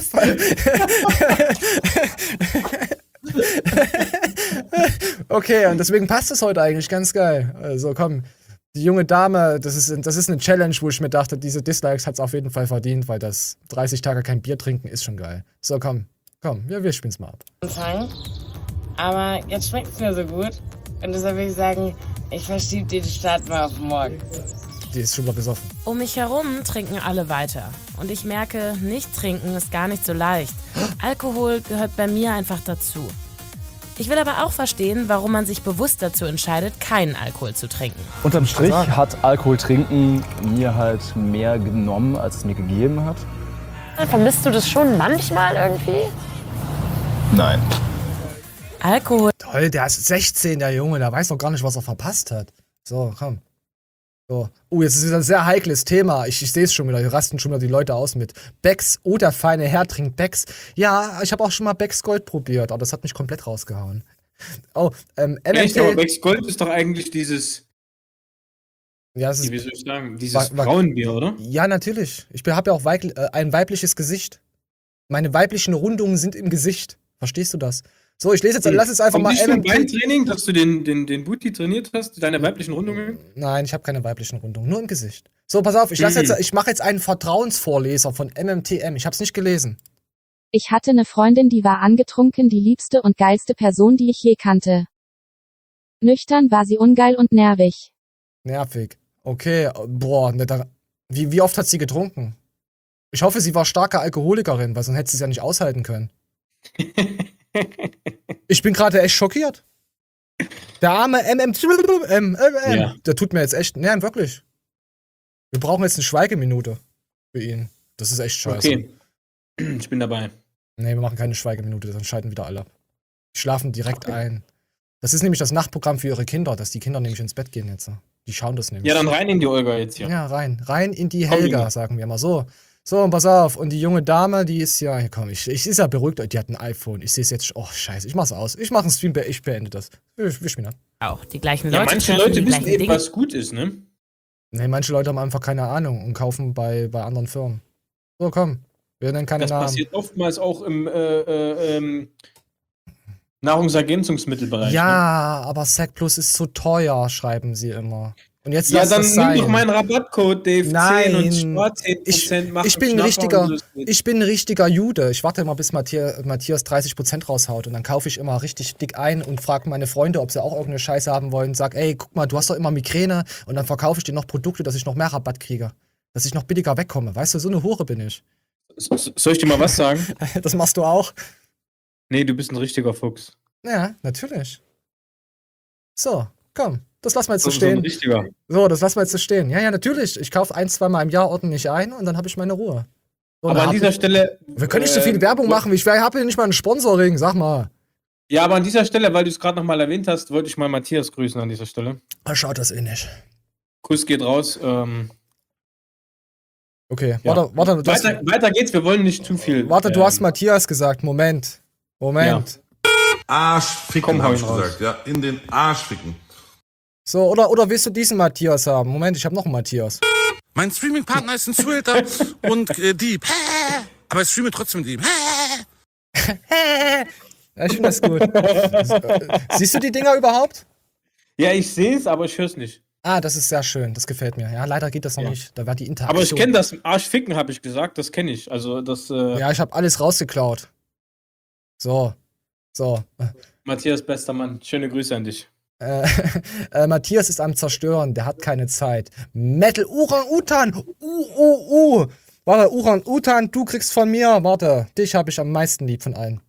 Okay, und deswegen passt es heute eigentlich ganz geil. Also komm, die junge Dame, das ist, das ist eine Challenge, wo ich mir dachte, diese Dislikes hat es auf jeden Fall verdient, weil das dreißig Tage kein Bier trinken ist schon geil. So, komm. Komm, ja, wir spielen's mal ab. Aber jetzt schmeckt's mir so gut. Und deshalb würde ich sagen, ich verschiebe den Start mal auf morgen. Die ist schon mal besoffen. Um mich herum trinken alle weiter. Und ich merke, nicht trinken ist gar nicht so leicht. Alkohol gehört bei mir einfach dazu. Ich will aber auch verstehen, warum man sich bewusst dazu entscheidet, keinen Alkohol zu trinken. Unterm Strich hat Alkohol trinken mir halt mehr genommen, als es mir gegeben hat. Vermisst du das schon manchmal irgendwie? Nein. Alkohol. Toll, der ist sechzehn, der Junge, der weiß doch gar nicht, was er verpasst hat. So, komm. So. Oh, jetzt ist es ein sehr heikles Thema. Ich, ich sehe es schon wieder, hier rasten schon wieder die Leute aus mit Becks. Oh, der feine Herr trinkt Becks. Ja, ich habe auch schon mal Becks Gold probiert, aber das hat mich komplett rausgehauen. Oh, ähm, M M T. Echt, aber Becks Gold ist doch eigentlich dieses... Ja, das ist, wie soll ich sagen? Dieses Frauenbier, oder? Ja, natürlich. Ich habe ja auch weib, äh, ein weibliches Gesicht. Meine weiblichen Rundungen sind im Gesicht. Verstehst du das? So, ich lese jetzt, hm. lass jetzt einfach Kommt mal nicht M M T. Beim Training, dass du den, den, den Booty trainiert hast, deine weiblichen Rundungen? Nein, ich habe keine weiblichen Rundungen, nur im Gesicht. So, pass auf, ich, lass hm. jetzt, ich mache jetzt einen Vertrauensvorleser von M M T M. Ich habe es nicht gelesen. Ich hatte eine Freundin, die war angetrunken, die liebste und geilste Person, die ich je kannte. Nüchtern war sie ungeil und nervig. Nervig. Okay, boah, ne, da, wie, wie oft hat sie getrunken? Ich hoffe, sie war starke Alkoholikerin, weil sonst hätte sie es ja nicht aushalten können. Ich bin gerade echt schockiert. Der arme M M T M, ja. Der tut mir jetzt echt, nein, wirklich. Wir brauchen jetzt eine Schweigeminute für ihn. Das ist echt scheiße. Okay, ich bin dabei. Nee, wir machen keine Schweigeminute, dann schalten wieder alle ab. Die schlafen direkt ein. Das ist nämlich das Nachtprogramm für ihre Kinder, dass die Kinder nämlich ins Bett gehen jetzt. Die schauen das nämlich. Ja, dann rein in die Olga jetzt hier. Ja, rein. Rein in die Helga, sagen wir mal so. So, und pass auf. Und die junge Dame, die ist ja, hier komm, ich, ich ist ja beruhigt, die hat ein iPhone. Ich sehe es jetzt, oh, scheiße, ich mach's aus. Ich mach einen Stream, ich beende das. Wir, wir spielen ab. Auch die gleichen Ja, Leute. manche treffen, Leute die wissen gleichen eben, Dinge. was gut ist, ne? Nee, manche Leute haben einfach keine Ahnung und kaufen bei, bei anderen Firmen. So, komm. Wir nennen keine Das Namen. passiert oftmals auch im äh, äh, ähm, Nahrungsergänzungsmittelbereich. Ja, ne? Aber Sec Plus ist zu teuer, schreiben sie immer. Und jetzt Ja, lass dann das nimm sein. doch meinen Rabattcode Dave Nein, zehn und spar zehn Prozent. ich, mach ich, einen bin ein Schnapper richtiger, und los geht's. ich bin ein richtiger Jude. Ich warte immer, bis Matthias, Matthias dreißig Prozent raushaut. Und dann kaufe ich immer richtig dick ein und frage meine Freunde, ob sie auch irgendeine Scheiße haben wollen. Sag, ey, guck mal, du hast doch immer Migräne. Und dann verkaufe ich dir noch Produkte, dass ich noch mehr Rabatt kriege. Dass ich noch billiger wegkomme. Weißt du, so eine Hure bin ich. So- Soll ich dir mal was sagen? Das machst du auch? Nee, du bist ein richtiger Fuchs. Ja, natürlich. So, komm. Das lassen wir jetzt so So, so ein stehen. richtiger. So, das lassen wir jetzt so stehen. Ja, ja, natürlich. Ich kaufe ein, zwei Mal im Jahr ordentlich ein und dann habe ich meine Ruhe. So, Aber dann an hab dieser ich, Stelle. Wir können nicht so viel äh, Werbung machen. Ich habe hier nicht mal ein Sponsoring, sag mal. Ja, aber an dieser Stelle, weil du es gerade nochmal erwähnt hast, wollte ich mal Matthias grüßen an dieser Stelle. Er schaut das eh nicht. Kuss geht raus. Ähm, Okay, ja. warte, warte. Du hast, Weiter, weiter geht's, wir wollen nicht zu viel. warte, du ähm, hast Matthias gesagt. Moment. Moment. Arsch ficken, Komm, hau hab ihn ich raus. gesagt. Ja, in den Arsch ficken. So, oder, oder willst du diesen Matthias haben? Moment, ich habe noch einen Matthias. Mein Streaming-Partner ist ein Zuhälter und äh, Dieb. Aber ich streame trotzdem mit ihm. Ja, ich finde das gut. Siehst du die Dinger überhaupt? Ja, ich sehe es, aber ich höre es nicht. Ah, das ist sehr schön. Das gefällt mir. Ja, leider geht das noch Ja. nicht. Da war die Interaktion. Aber ich kenne das Arschficken, habe ich gesagt, das kenne ich. Also das. Äh, Ja, ich habe alles rausgeklaut. So. So. Matthias, bester Mann, schöne Grüße an dich. Äh, äh, Matthias ist am Zerstören. Der hat keine Zeit. Metal Uran-Utan. Uh, uh, uh. Warte, Uran-Utan, du kriegst von mir. Warte, dich habe ich am meisten lieb von allen.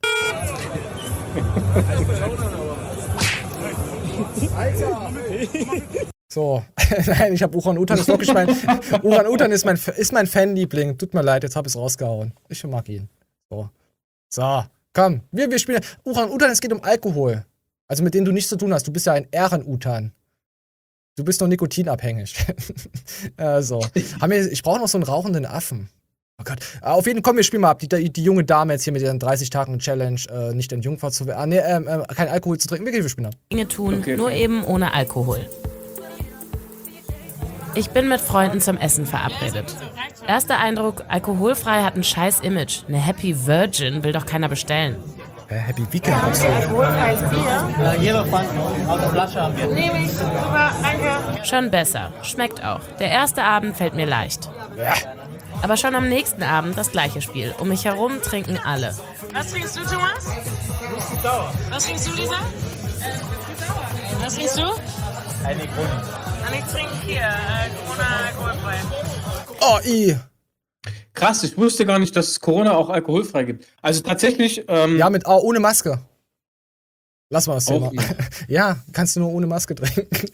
So, nein, ich habe Uran-Utan, ist wirklich mein, Uran-Utan ist mein, ist mein Fanliebling. Tut mir leid, jetzt habe ich es rausgehauen. Ich mag ihn. So, so komm, wir, wir spielen. Uran-Utan, es geht um Alkohol. Also mit dem du nichts zu tun hast. Du bist ja ein Ehren-Utan. Du bist noch nikotinabhängig. Also, haben wir, ich brauche noch so einen rauchenden Affen. Oh Gott. Auf jeden Fall, komm, wir spielen mal ab. Die, die, die junge Dame jetzt hier mit ihren dreißig Tagen Challenge, äh, nicht in Jungfahrt zu werden. Ah, nee, ähm, äh, kein Alkohol zu trinken. Wir, wir spielen ab. Dinge tun, Okay, nur okay. eben ohne Alkohol. Ich bin mit Freunden zum Essen verabredet. Erster Eindruck, alkoholfrei hat ein scheiß Image. Eine Happy Virgin will doch keiner bestellen. Äh, Happy Weekend. Also. Alkoholfreies Bier? Ja, jeder Pfand aus der Flasche haben wir. Nehme ich. Super, danke. Schon besser, schmeckt auch. Der erste Abend fällt mir leicht. Aber schon am nächsten Abend das gleiche Spiel. Um mich herum trinken alle. Was trinkst du, Thomas? Was trinkst du, Lisa? Was trinkst du? Eine Grüne. Und ich trinke hier, äh, Corona alkoholfrei. Oh, i. Krass, ich wusste gar nicht, dass es Corona auch alkoholfrei gibt. Also tatsächlich. Ähm, Ja, mit, oh, ohne Maske. Lass mal das Auch Thema. Ja, kannst du nur ohne Maske trinken.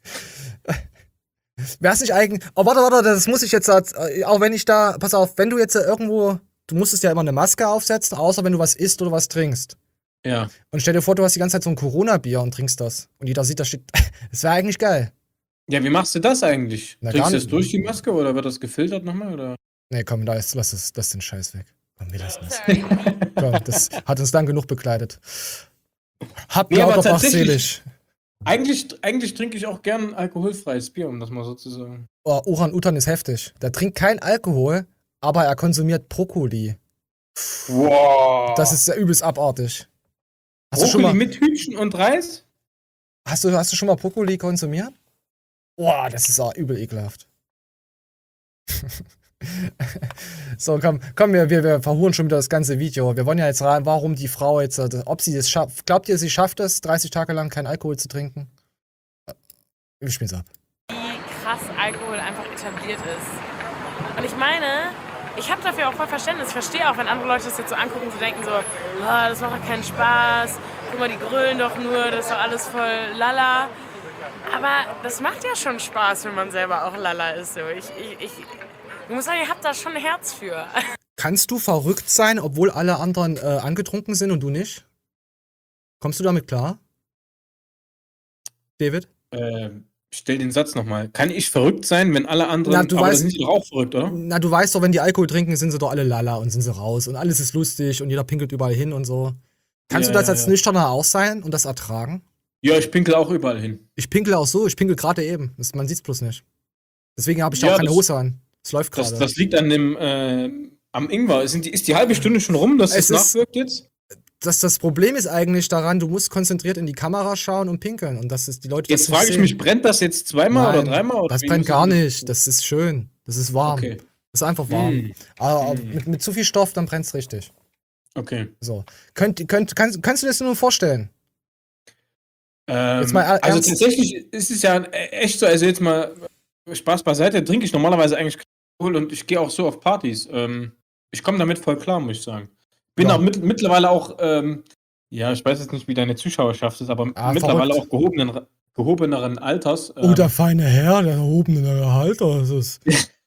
Wär's nicht eigentlich. Oh, warte, warte, das muss ich jetzt. äh, Auch wenn ich da. Pass auf, wenn du jetzt äh, irgendwo. Du musstest ja immer eine Maske aufsetzen, außer wenn du was isst oder was trinkst. Ja. Und stell dir vor, du hast die ganze Zeit so ein Corona-Bier und trinkst das. Und jeder sieht, da steht. Das wäre eigentlich geil. Ja, wie machst du das eigentlich? Na, Trinkst gar du das nicht. durch die Maske oder wird das gefiltert nochmal? Oder? Nee, komm, da ist, lass, das, lass den Scheiß weg. Komm, wir lassen das. Komm, das hat uns dann genug begleitet. Habt Nee, ihr aber auch tatsächlich- selig. Eigentlich, eigentlich trinke ich auch gern alkoholfreies Bier, um das mal so zu sagen. Oh, Uran-Utan ist heftig. Der trinkt kein Alkohol, aber er konsumiert Brokkoli. Wow. Das ist ja übelst abartig. Hast du, schon Brokkoli mal, mit Hühnchen und Reis? hast, du, hast du schon mal Brokkoli konsumiert? Boah, das ist auch übel ekelhaft. So, komm, komm, wir, wir, wir verhuren schon wieder das ganze Video. Wir wollen ja jetzt rein, warum die Frau jetzt, äh, ob sie das schafft. Glaubt ihr, sie schafft es, dreißig Tage lang keinen Alkohol zu trinken? Wir spielen's ab. Wie krass Alkohol einfach etabliert ist. Und ich meine, ich habe dafür auch voll Verständnis. Ich verstehe auch, wenn andere Leute das jetzt so angucken und so denken so, oh, das macht doch keinen Spaß. Guck mal, die grölen doch nur, das ist doch alles voll lala. Aber das macht ja schon Spaß, wenn man selber auch lala ist. So. Ich, ich, ich, ich muss sagen, ihr habt da schon ein Herz für. Kannst du verrückt sein, obwohl alle anderen äh, angetrunken sind und du nicht? Kommst du damit klar? David? Äh, stell den Satz nochmal. Kann ich verrückt sein, wenn alle anderen. Na, du aber weißt- das sind die doch auch verrückt, oder? Na, du weißt doch, wenn die Alkohol trinken, sind sie doch alle lala und sind sie raus und alles ist lustig und jeder pinkelt überall hin und so. Kannst Ja, du das ja, als ja. Nüchterner auch sein und das ertragen? Ja, ich pinkel auch überall hin. Ich pinkel auch so, ich pinkel gerade eben. Das, man sieht's bloß nicht. Deswegen habe ich da Ja, auch keine das- Hose an. Es läuft Das, gerade. das liegt an dem, äh, am Ingwer. Sind die, ist die halbe Stunde schon rum, dass Es es ist- nachwirkt jetzt? Das, das Problem ist eigentlich daran, du musst konzentriert in die Kamera schauen und pinkeln. Und das ist die Leute. Jetzt das nicht frage ich sehen. mich, brennt das jetzt zweimal Nein, oder dreimal? Oder Das wie brennt muss gar ich- nicht. Das ist schön. Das ist warm. Okay. Das ist einfach warm. Mm. Aber Mm. mit, mit zu viel Stoff, dann brennt's richtig. Okay. So. Könnt, könnt, kannst, kannst du dir das nur vorstellen? Ähm, Jetzt mal er- also ernst. tatsächlich ist es ja echt so, also jetzt mal Spaß beiseite, trinke ich normalerweise eigentlich keinen Alkohol und ich gehe auch so auf Partys. Ähm, ich komme damit voll klar, muss ich sagen. Bin Ja. auch mit, mittlerweile auch ähm, Ja, ich weiß jetzt nicht, wie deine Zuschauerschaft ist, aber Ah, mittlerweile verrückt. auch gehobenen, gehobeneren Alters. Oh, der feine Herr, der erhobene Halter. Das ist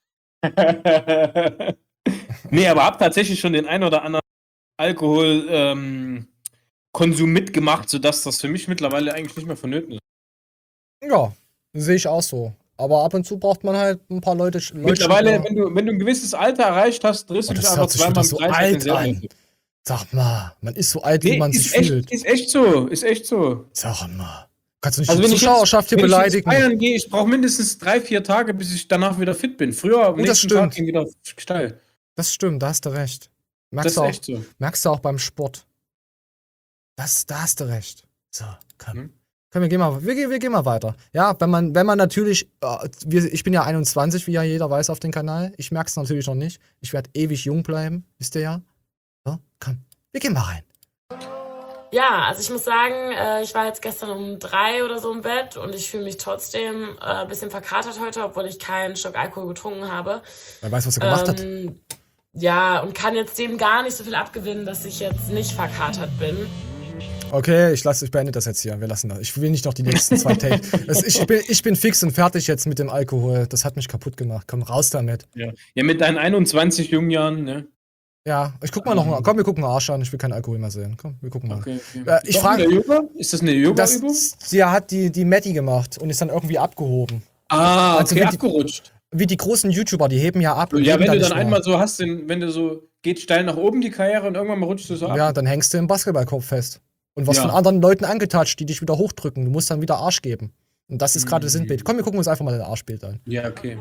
Nee, aber hab tatsächlich schon den ein oder anderen Alkohol ähm, Konsum mitgemacht, sodass das für mich mittlerweile eigentlich nicht mehr vonnöten ist. Ja, sehe ich auch so. Aber ab und zu braucht man halt ein paar Leute. Leute Mittlerweile, wenn du, wenn du ein gewisses Alter erreicht hast, drehst Oh, du dich das einfach hört sich wieder zweimal so im Kreis auf alt denselben an. Löffel. Sag mal, man ist so alt, wie Nee, man ist sich echt, fühlt. Ist echt so, ist echt so. Sag mal. Kannst du nicht Also die wenn ich Zuschauerschaft jetzt, hier wenn ich jetzt beleidigen? feiern gehe, ich brauche mindestens drei, vier Tage, bis ich danach wieder fit bin. Früher am Oh, das nächsten Tag stimmt. ging wieder steil. Das stimmt, da hast du recht. Merkst, Das du ist auch, echt so. merkst du auch beim Sport. Das, da hast du recht. So, komm. Hm? Komm, wir gehen mal, wir, gehen- wir gehen mal weiter. Ja, wenn man, wenn man natürlich, äh, wir, ich bin ja einundzwanzig, wie ja jeder weiß auf dem Kanal. Ich merke es natürlich noch nicht. Ich werde ewig jung bleiben, wisst ihr ja. So, komm, wir gehen mal rein. Ja, also ich muss sagen, äh, ich war jetzt gestern um drei oder so im Bett und ich fühle mich trotzdem äh, ein bisschen verkatert heute, obwohl ich keinen Schluck Alkohol getrunken habe. Wer weiß, was er gemacht hat. Ähm, ja, und kann jetzt dem gar nicht so viel abgewinnen, dass ich jetzt nicht verkatert bin. Okay, ich lasse, ich beende das jetzt hier. Wir lassen das. Ich will nicht noch die nächsten zwei Takes. Das, ich, bin, ich bin fix und fertig jetzt mit dem Alkohol. Das hat mich kaputt gemacht. Komm, raus damit. Ja, ja mit deinen einundzwanzig jungen Jahren, ne? Ja, ich guck mal noch mal. Komm, wir gucken mal Arsch an. Ich will keinen Alkohol mehr sehen. Komm, wir gucken mal. Okay, okay. Äh, ich Doch frage. eine Yoga? Ist das eine Yoga-Übung? Das, ja, hat die, die Matti gemacht und ist dann irgendwie abgehoben. Ah, Also okay, wie die- abgerutscht. Wie die großen YouTuber, die heben ja ab. und Ja, heben wenn du nicht dann mehr. einmal so hast, den, wenn du so, geht steil nach oben die Karriere und irgendwann mal rutschst du so ab. Ja, dann hängst du im Basketballkorb fest. Und was Ja. von anderen Leuten angetatscht, die dich wieder hochdrücken. Du musst dann wieder Arsch geben. Und das ist gerade das Mhm. Sinnbild. Komm, wir gucken uns einfach mal dein Arschbild an. Ja, okay.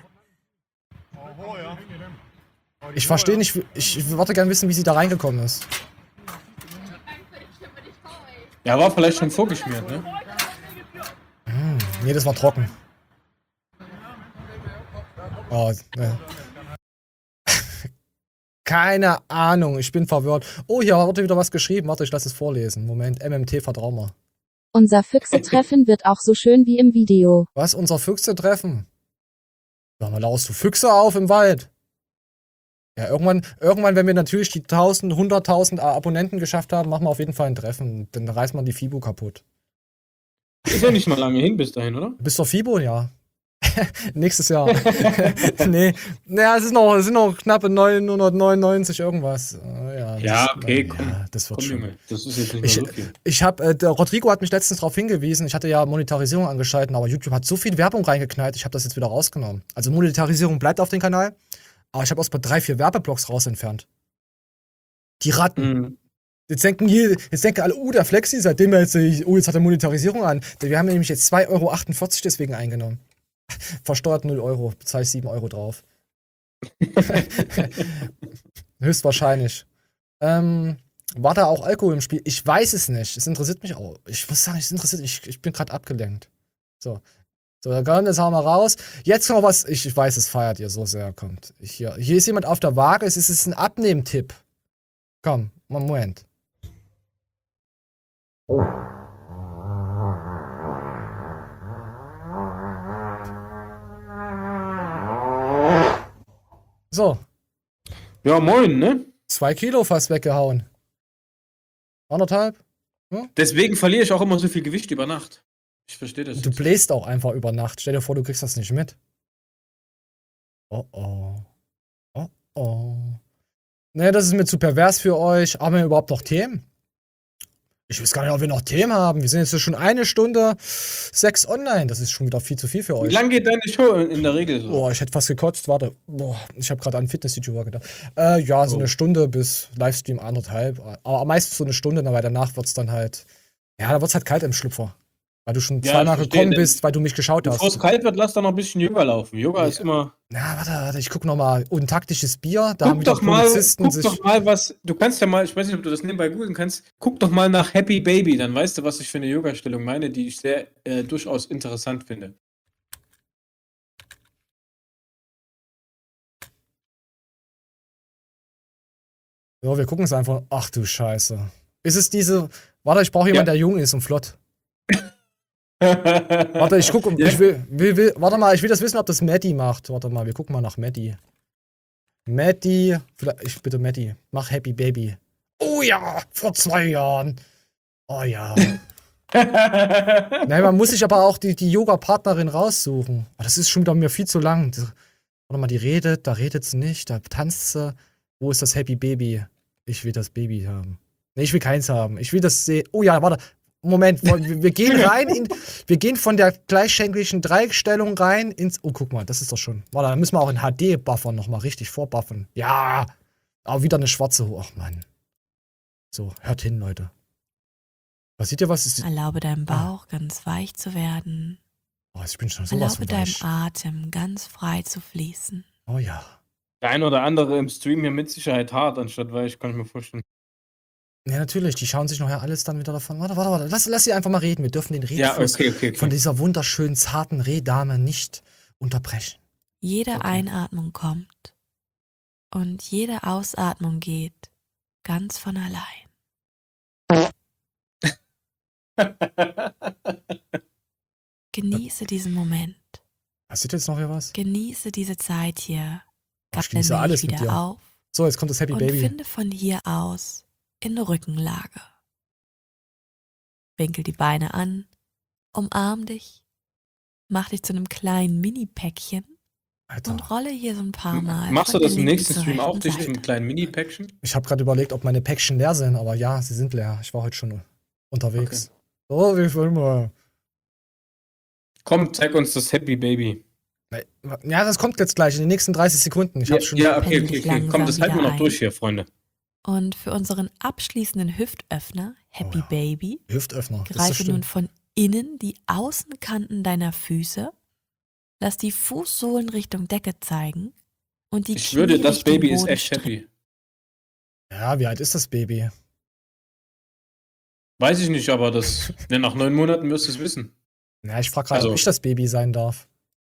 Ich verstehe nicht, wie- ich ich würde gerne wissen, wie sie da reingekommen ist. Ja, war vielleicht schon vorgeschmiert, ne? Hm, nee, das war trocken. Oh, ne. Keine Ahnung, ich bin verwirrt. Oh, hier wurde wieder was geschrieben. Warte, ich lasse es vorlesen. Moment, M M T, vertrau mal. Unser Füchse-Treffen wird auch so schön wie im Video. Was, unser Füchse-Treffen? Sag mal, laust du Füchse auf im Wald? Ja, irgendwann, irgendwann, wenn wir natürlich die tausend, hunderttausend Abonnenten geschafft haben, machen wir auf jeden Fall ein Treffen. Dann reißt man die Fibo kaputt. Ist ja nicht mal lange hin bis dahin, oder? Bis zur Fibo, ja. Nächstes Jahr. nee, naja, es, ist noch, es sind noch knappe neunhundertneunundneunzig irgendwas. Äh, Ja, Ja, das, okay, ja, komm. das wird Komm, schon. Junge, das ist jetzt nicht mehr Ich, so viel. ich habe, äh, der Rodrigo hat mich letztens darauf hingewiesen, ich hatte ja Monetarisierung angeschaltet, aber YouTube hat so viel Werbung reingeknallt, ich habe das jetzt wieder rausgenommen. Also Monetarisierung bleibt auf dem Kanal, aber ich habe erst mal drei, vier Werbeblocks raus entfernt. Die Ratten. Mhm. Jetzt denken, hier, jetzt denken alle, oh, der Flexi, seitdem er jetzt, äh, oh, jetzt hat er Monetarisierung an. Wir haben nämlich jetzt zwei Euro achtundvierzig deswegen eingenommen. Versteuert null Euro, bezahle ich sieben Euro drauf. Höchstwahrscheinlich. Ähm, war da auch Alkohol im Spiel? Ich weiß es nicht. Es interessiert mich auch. Ich muss sagen, es interessiert mich. Ich, ich bin gerade abgelenkt. So. So, dann jetzt hauen wir raus. Jetzt noch was. Ich, ich weiß, es feiert ihr so sehr. Kommt. Hier, hier ist jemand auf der Waage. Es ist, es ist ein Abnehmtipp. Komm, Moment. So. Ja, moin, ne? Zwei Kilo fast weggehauen. Anderthalb? Ja? Deswegen verliere ich auch immer so viel Gewicht über Nacht. Ich verstehe das. Du bläst auch einfach über Nacht. Stell dir vor, du kriegst das nicht mit. Oh oh. Oh oh. Ne, das ist mir zu pervers für euch. Haben wir überhaupt noch Themen? Ich weiß gar nicht, ob wir noch Themen haben. Wir sind jetzt schon eine Stunde sechs online. Das ist schon wieder viel zu viel für euch. Wie lange geht deine Show in der Regel so? Boah, ich hätte fast gekotzt. Warte. Boah, ich habe gerade an Fitness-YouTuber gedacht. Äh, ja, so Oh. eine Stunde bis Livestream anderthalb. Aber meistens so eine Stunde, weil danach wird's dann halt. Ja, da wird's halt kalt im Schlüpfer. Weil du schon Ja, zweimal ich verstehe, gekommen denn bist, weil du mich geschaut Bevor es hast. kalt wird, lass da noch ein bisschen Yoga laufen. Yoga ist immer. Na, warte, warte, ich guck noch mal. Untaktisches Bier. Da haben Guck wieder doch mal, Polizisten guck sich. doch mal, was. Du kannst ja mal, ich weiß nicht, ob du das nebenbei googeln kannst. Guck doch mal nach Happy Baby, dann weißt du, was ich für eine Yoga-Stellung meine, die ich sehr äh, durchaus interessant finde. So, wir gucken es einfach. Ach du Scheiße. Ist es diese. Warte, ich brauche jemanden, Ja. der jung ist und flott. Warte, ich gucke. Ja. Ich will, will, will, warte mal, ich will das wissen, ob das Maddie macht. Warte mal, wir gucken mal nach Maddie. Maddie. Vielleicht, ich bitte Maddie. Mach Happy Baby. Oh ja, vor zwei Jahren. Oh ja. Nein, man muss sich aber auch die, die Yoga-Partnerin raussuchen. Oh, das ist schon wieder mir viel zu lang. Das, warte mal, die redet, da redet sie nicht, da tanzt sie. Wo ist das Happy Baby? Ich will das Baby haben. Nee, ich will keins haben. Ich will das sehen. Oh ja, warte. Moment, wir, wir gehen rein in, wir gehen von der gleichschenklichen Dreieckstellung rein ins. Oh, guck mal, das ist doch schon. Warte, da müssen wir auch in H D buffern, nochmal richtig vorbuffen. Ja. Aber wieder eine schwarze. Ach Mann. So, hört hin, Leute. Was seht ihr, was ist. Erlaube deinem Bauch ganz weich zu werden. Oh, ich bin schon sowas Erlaube von deinem weich. Atem ganz frei zu fließen. Oh ja. Der ein oder andere im Stream hier mit Sicherheit hart, anstatt weich, kann ich mir vorstellen. Ja, natürlich, die schauen sich nachher alles dann wieder davon. Warte, warte, warte. Lass, lass sie einfach mal reden. Wir dürfen den Ja, Redefluss okay, okay, okay. von dieser wunderschönen, zarten Rehdame nicht unterbrechen. Jede Einatmung kommt und jede Ausatmung geht ganz von allein. Genieße diesen Moment. Passiert jetzt noch hier was? Genieße diese Zeit hier. Oh, ich genieße alles mit wieder dir. auf So, jetzt kommt das Happy und Baby. finde von hier aus in Rückenlage. Winkel die Beine an, umarm dich, mach dich zu einem kleinen Mini-Päckchen und rolle hier so ein paar Mal. Machst du von das der im linken nächsten zur Stream auch, rechten dich Seite. zum kleinen Mini-Päckchen? Ich habe gerade überlegt, ob meine Päckchen leer sind, aber ja, sie sind leer. Ich war heute schon unterwegs. So, wie viel mal. Komm, zeig uns das Happy Baby. Ja, das kommt jetzt gleich in den nächsten dreißig Sekunden. Ich Ja, hab's schon. ja, okay, Pendel okay, dich okay. Komm, das langsam halten wir wieder noch ein. durch hier, Freunde. Und für unseren abschließenden Hüftöffner, Happy Baby, Hüftöffner. Ist das greife schlimm? nun von innen die Außenkanten deiner Füße, lass die Fußsohlen Richtung Decke zeigen und die Ich Knie würde, das Richtung Baby ist Boden echt strecken. happy. Ja, wie alt ist das Baby? Weiß ich nicht, aber das, denn nach neun Monaten wirst du es wissen. Ja, ich frage gerade, Also- ob ich das Baby sein darf.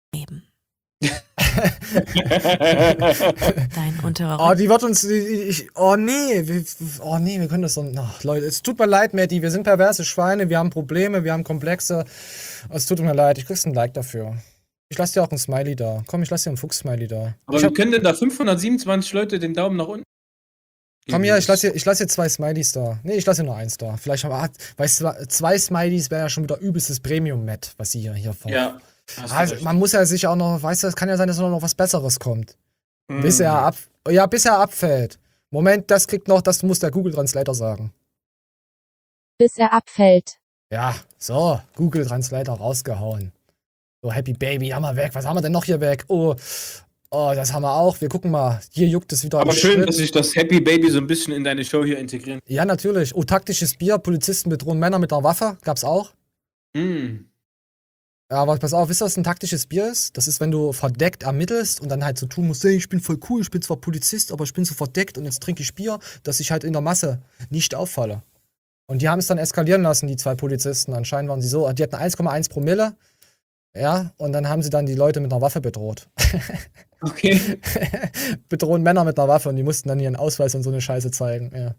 Dein unterer Oh, die wird uns. die- Ich, oh nee, wir, oh nee, wir können das so. Ach, Leute, es tut mir leid, Matti, wir sind perverse Schweine, wir haben Probleme, wir haben Komplexe. Es tut mir leid, ich kriegst ein Like dafür. Ich lass dir auch ein Smiley da. Komm, ich lass dir ein Fuchs-Smiley da. Aber ich wie hab, können denn da fünfhundertsiebenundzwanzig Leute den Daumen nach unten? komm hier, ich lass dir, ich lass dir zwei Smileys da. Nee, ich lass dir nur eins da. Vielleicht haben wir. Weißt du, zwei Smileys wäre ja schon wieder übelstes Premium-Met, was sie hier, hier vor. Ja. hast du Also, recht. man muss ja sich auch noch, weißt du, es kann ja sein, dass noch was Besseres kommt. Hm. Bis er ab, ja, bis er abfällt. Moment, das kriegt noch, das muss der Google Translator sagen. Bis er abfällt. Ja, so, Google Translator rausgehauen. So, Happy Baby, haben wir weg. Was haben wir denn noch hier weg? Oh, oh, das haben wir auch. Wir gucken mal. Hier juckt es wieder. Aber im schön, Schritt. dass ich das Happy Baby so ein bisschen in deine Show hier integrieren. Ja, natürlich. Oh, taktisches Bier. Polizisten bedrohen Männer mit einer Waffe. Gab's auch. Mm. Ja, aber pass auf, wisst ihr, was ein taktisches Bier ist? Das ist, wenn du verdeckt ermittelst und dann halt so tun musst, hey, ich bin voll cool, ich bin zwar Polizist, aber ich bin so verdeckt und jetzt trinke ich Bier, dass ich halt in der Masse nicht auffalle. Und die haben es dann eskalieren lassen, die zwei Polizisten. Anscheinend waren sie so, die hatten eins Komma eins Promille. Ja, und dann haben sie dann die Leute mit einer Waffe bedroht. Okay. Bedrohen Männer mit einer Waffe und die mussten dann ihren Ausweis und so eine Scheiße zeigen. Ja.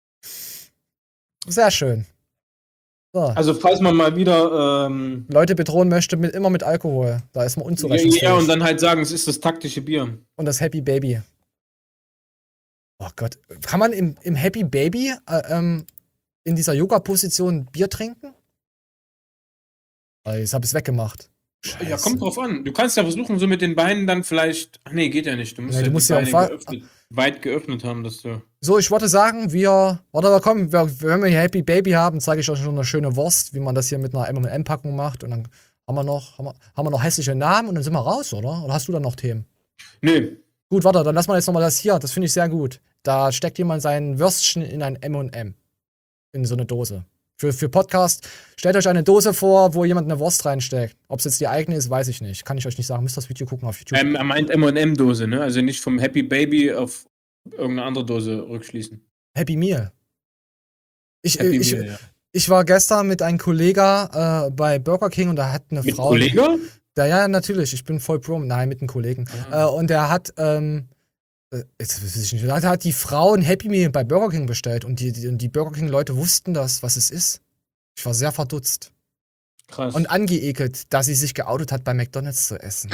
Sehr schön. So. Also, falls man mal wieder. Ähm, Leute bedrohen möchte, mit, immer mit Alkohol. Da ist man ja, unzurechnungsfähig. ja, und dann halt sagen, es ist das taktische Bier. Und das Happy Baby. Oh Gott. Kann man im, im Happy Baby äh, ähm, in dieser Yoga-Position Bier trinken? Oh, jetzt hab ich's weggemacht. Scheiße. Ja, kommt drauf an. Du kannst ja versuchen, so mit den Beinen dann vielleicht. Ach nee, geht ja nicht. Du musst Nee, ja du die musst ja Beine am Fa- geöffnet, weit geöffnet haben, dass du. So, ich wollte sagen, wir. Warte mal, komm, wir, wenn wir hier Happy Baby haben, zeige ich euch schon eine schöne Wurst, wie man das hier mit einer M und M-Packung macht. Und dann haben wir noch, haben wir, haben wir noch hässliche Namen und dann sind wir raus, oder? Oder hast du da noch Themen? Nö. Gut, warte, dann lassen wir jetzt nochmal das hier. Das finde ich sehr gut. Da steckt jemand sein Würstchen in ein M und M. In so eine Dose. Für, für Podcast, stellt euch eine Dose vor, wo jemand eine Wurst reinsteckt. Ob es jetzt die eigene ist, weiß ich nicht. Kann ich euch nicht sagen. Müsst das Video gucken auf YouTube. Ähm, er meint M und M-Dose, ne? Also nicht vom Happy Baby auf irgendeine andere Dose rückschließen. Happy Meal. Ich, Happy ich, Meal, ja. ich war gestern mit einem Kollegen äh, bei Burger King und da hat eine Mit Frau. Kollege? Da, ja, natürlich. Ich bin voll pro. Nein, mit einem Kollegen. Äh, und der hat, ähm, äh, jetzt weiß ich nicht, da hat die Frau ein Happy Meal bei Burger King bestellt und die, die, die Burger King-Leute wussten das, was es ist. Ich war sehr verdutzt. Krass. Und angeekelt, dass sie sich geoutet hat, bei McDonalds zu essen.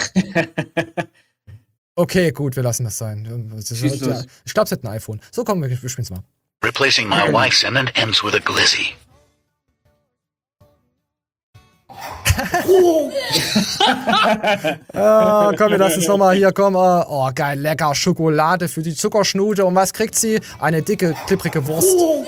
Okay, gut, wir lassen das sein. Das ist, Schieß ja, los. ich glaube, es hat ein iPhone. So, komm, wir, wir spielen's mal. Replacing my wife's and then ends with a glizzy. Ah, komm, wir lassen es nochmal hier, komm. äh, Oh, geil, lecker Schokolade für die Zuckerschnute. Und was kriegt sie? Eine dicke, klipprige Wurst. Oh.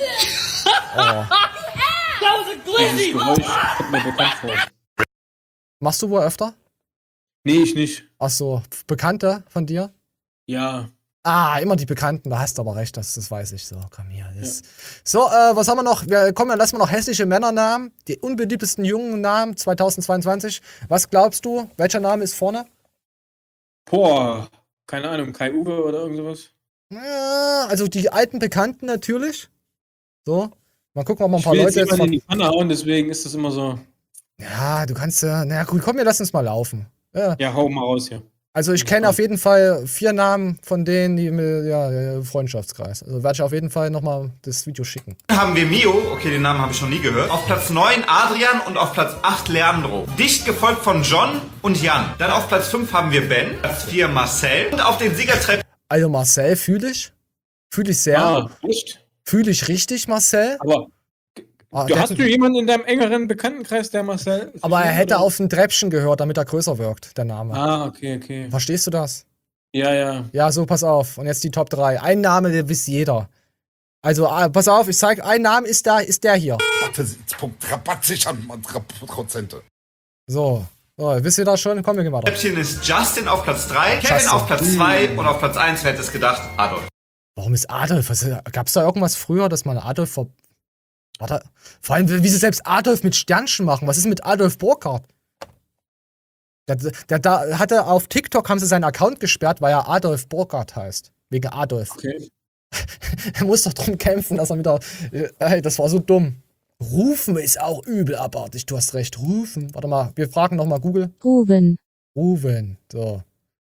Dieses Geräusch kommt mir bekannt vor. Machst du wohl öfter? Nee, ich nicht. Ach so, Bekannte von dir? Ja. Ah, immer die Bekannten, da hast du aber recht, das, das weiß ich. So, komm hier. Das. So, äh, was haben wir noch? Wir kommen, dann lassen wir noch hässliche Männernamen. Die unbeliebtesten jungen Namen zweitausendzweiundzwanzig. Was glaubst du? Welcher Name ist vorne? Boah, keine Ahnung, Kai-Uwe oder irgend sowas? Ja, also die alten Bekannten natürlich. So, mal gucken, ob wir ein Ich paar will Leute jetzt jetzt jemanden in noch. die Pfanne hauen, deswegen ist das immer so. Ja, du kannst ja. Na gut, komm, wir lassen uns mal laufen. Ja, Ja, hau mal raus hier. Also ich kenne auf jeden Fall vier Namen von denen, die mir, ja, der Freundschaftskreis. Also werde ich auf jeden Fall nochmal das Video schicken. Dann haben wir Mio, okay, den Namen habe ich noch nie gehört. Auf Platz neun Adrian und auf Platz acht Leandro. Dicht gefolgt von John und Jan. Dann auf Platz fünf haben wir Ben, Platz vier Marcel und auf den Siegertreppchen. Also Marcel fühle ich. Fühle ich sehr. Ah, echt? Fühle ich richtig, Marcel. Aber Ah, du, der- hast du jemanden in deinem engeren Bekanntenkreis, der Marcel? Aber er hätte oder? auf ein Treppchen gehört, damit er größer wirkt, der Name. Ah, okay, okay. Verstehst du das? Ja, ja. Ja, so, pass auf. Und jetzt die Top drei. Ein Name, der wisst jeder. Also, ah, pass auf, ich zeig, ein Name ist da, ist der hier. Rabatt sichern, Prozente. So. So, wisst ihr das schon? Komm, wir gehen weiter. Treppchen ist Justin auf Platz drei, Kevin Justin. auf Platz zwei und auf Platz eins, wer hätte es gedacht, Adolf. Warum ist Adolf? Was, gab's da irgendwas früher, dass man Adolf ver... Warte, vor allem, wie sie selbst Adolf mit Sternchen machen. Was ist mit Adolf Burkhardt? Der, der, der hatte auf TikTok, haben sie seinen Account gesperrt, weil er Adolf Burkhardt heißt. Wegen Adolf. Okay. Er muss doch drum kämpfen, dass er wieder... Ey, das war so dumm. Rufen ist auch übel abartig. Du hast recht. Rufen. Warte mal, wir fragen noch mal Google. Ruven. Ruven. So.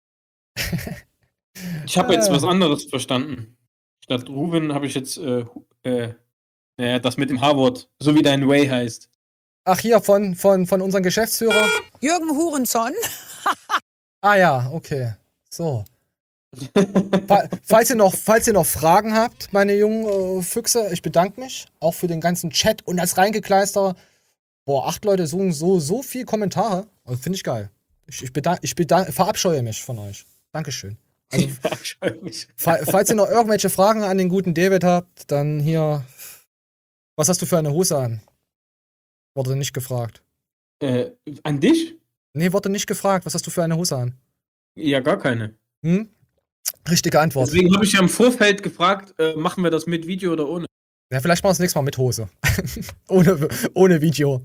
Ich habe jetzt Äh. was anderes verstanden. Statt Ruben habe ich jetzt äh, äh, naja, das mit dem H-Wort, so wie dein Way heißt. Ach, hier von, von, von unserem Geschäftsführer. Jürgen Hurenson. Ah ja, okay. So. Fa- falls, ihr noch, falls ihr noch Fragen habt, meine jungen äh, Füchse, ich bedanke mich. Auch für den ganzen Chat und als Reingekleister. Boah, acht Leute suchen so, so viel Kommentare. Also, finde ich geil. Ich, ich, bedank, ich bedank, verabscheue mich von euch. Dankeschön. Also, fa- falls ihr noch irgendwelche Fragen an den guten David habt, dann hier. Was hast du für eine Hose an? Wurde nicht gefragt. Äh, an dich? Nee, wurde nicht gefragt. Was hast du für eine Hose an? Ja, gar keine. Hm? Richtige Antwort. Deswegen habe ich ja im Vorfeld gefragt, äh, machen wir das mit Video oder ohne? Ja, vielleicht machen wir es nächstes Mal mit Hose. ohne, ohne Video.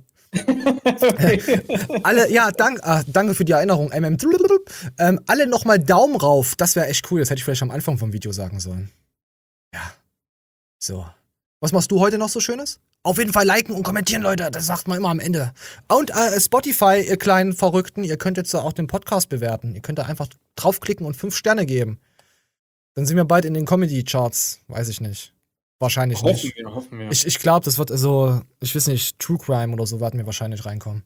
Alle, ja, dank, ah, danke für die Erinnerung. M M. Ähm, alle nochmal Daumen rauf. Das wäre echt cool. Das hätte ich vielleicht am Anfang vom Video sagen sollen. Ja. So. Was machst du heute noch so Schönes? Auf jeden Fall liken und kommentieren, Leute. Das sagt man immer am Ende. Und äh, Spotify, ihr kleinen Verrückten, ihr könnt jetzt auch den Podcast bewerten. Ihr könnt da einfach draufklicken und fünf Sterne geben. Dann sind wir bald in den Comedy-Charts. Weiß ich nicht. Wahrscheinlich Hoffen nicht. wir, hoffen wir. Ich, ich glaube, das wird so, ich weiß nicht, True Crime oder so werden wir wahrscheinlich reinkommen.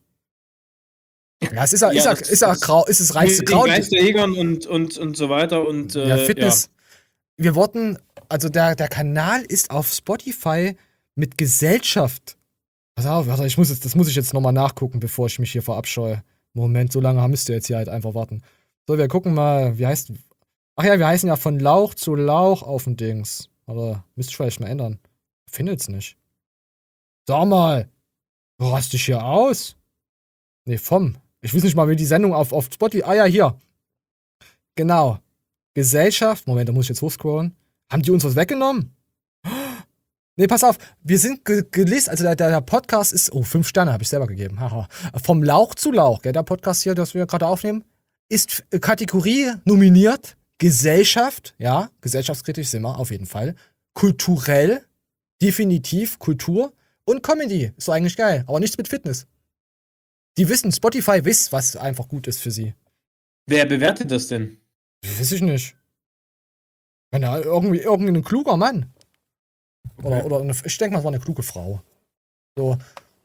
Ja, es ist ja, Ja, ist ja, das- ist ja, das- grau, ist es reichste Mit den Kraut. Geisterjägern und, und, und so weiter und äh, Ja, Fitness. Wir wurden, also der, der Kanal ist auf Spotify mit Gesellschaft. Pass auf, warte, ich muss jetzt, das muss ich jetzt nochmal nachgucken, bevor ich mich hier verabscheue. Moment, so lange müsst ihr jetzt hier halt einfach warten. So, wir gucken mal, wie heißt. Ach ja, wir heißen ja von Lauch zu Lauch auf dem Dings. Aber müsste ich vielleicht mal ändern. Findet's nicht. Sag mal, du rast dich hier aus? Nee, vom. Ich weiß nicht mal, wie die Sendung auf, auf Spotify. Ah ja, hier. Genau. Gesellschaft. Moment, da muss ich jetzt hochscrollen. Haben die uns was weggenommen? Nee, pass auf. Wir sind ge gelistet. Also der, der Podcast ist. Oh, fünf Sterne habe ich selber gegeben. Haha. Vom Lauch zu Lauch. Gell, der Podcast hier, das wir gerade aufnehmen, ist äh, Kategorie nominiert. Gesellschaft. Ja, gesellschaftskritisch sind wir auf jeden Fall. Kulturell. Definitiv Kultur. Und Comedy. Ist doch eigentlich geil. Aber nichts mit Fitness. Die wissen, Spotify wisst, was einfach gut ist für sie. Wer bewertet das denn? Weiß ich nicht. Wenn da irgendwie irgendein kluger Mann. Oder, oder eine, ich denke mal, es war eine kluge Frau. So.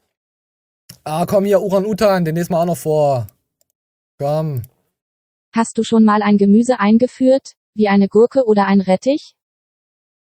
Ah, komm hier, Uran-Utan, den lesen wir auch noch vor. Komm. Hast du schon mal ein Gemüse eingeführt, wie eine Gurke oder ein Rettich?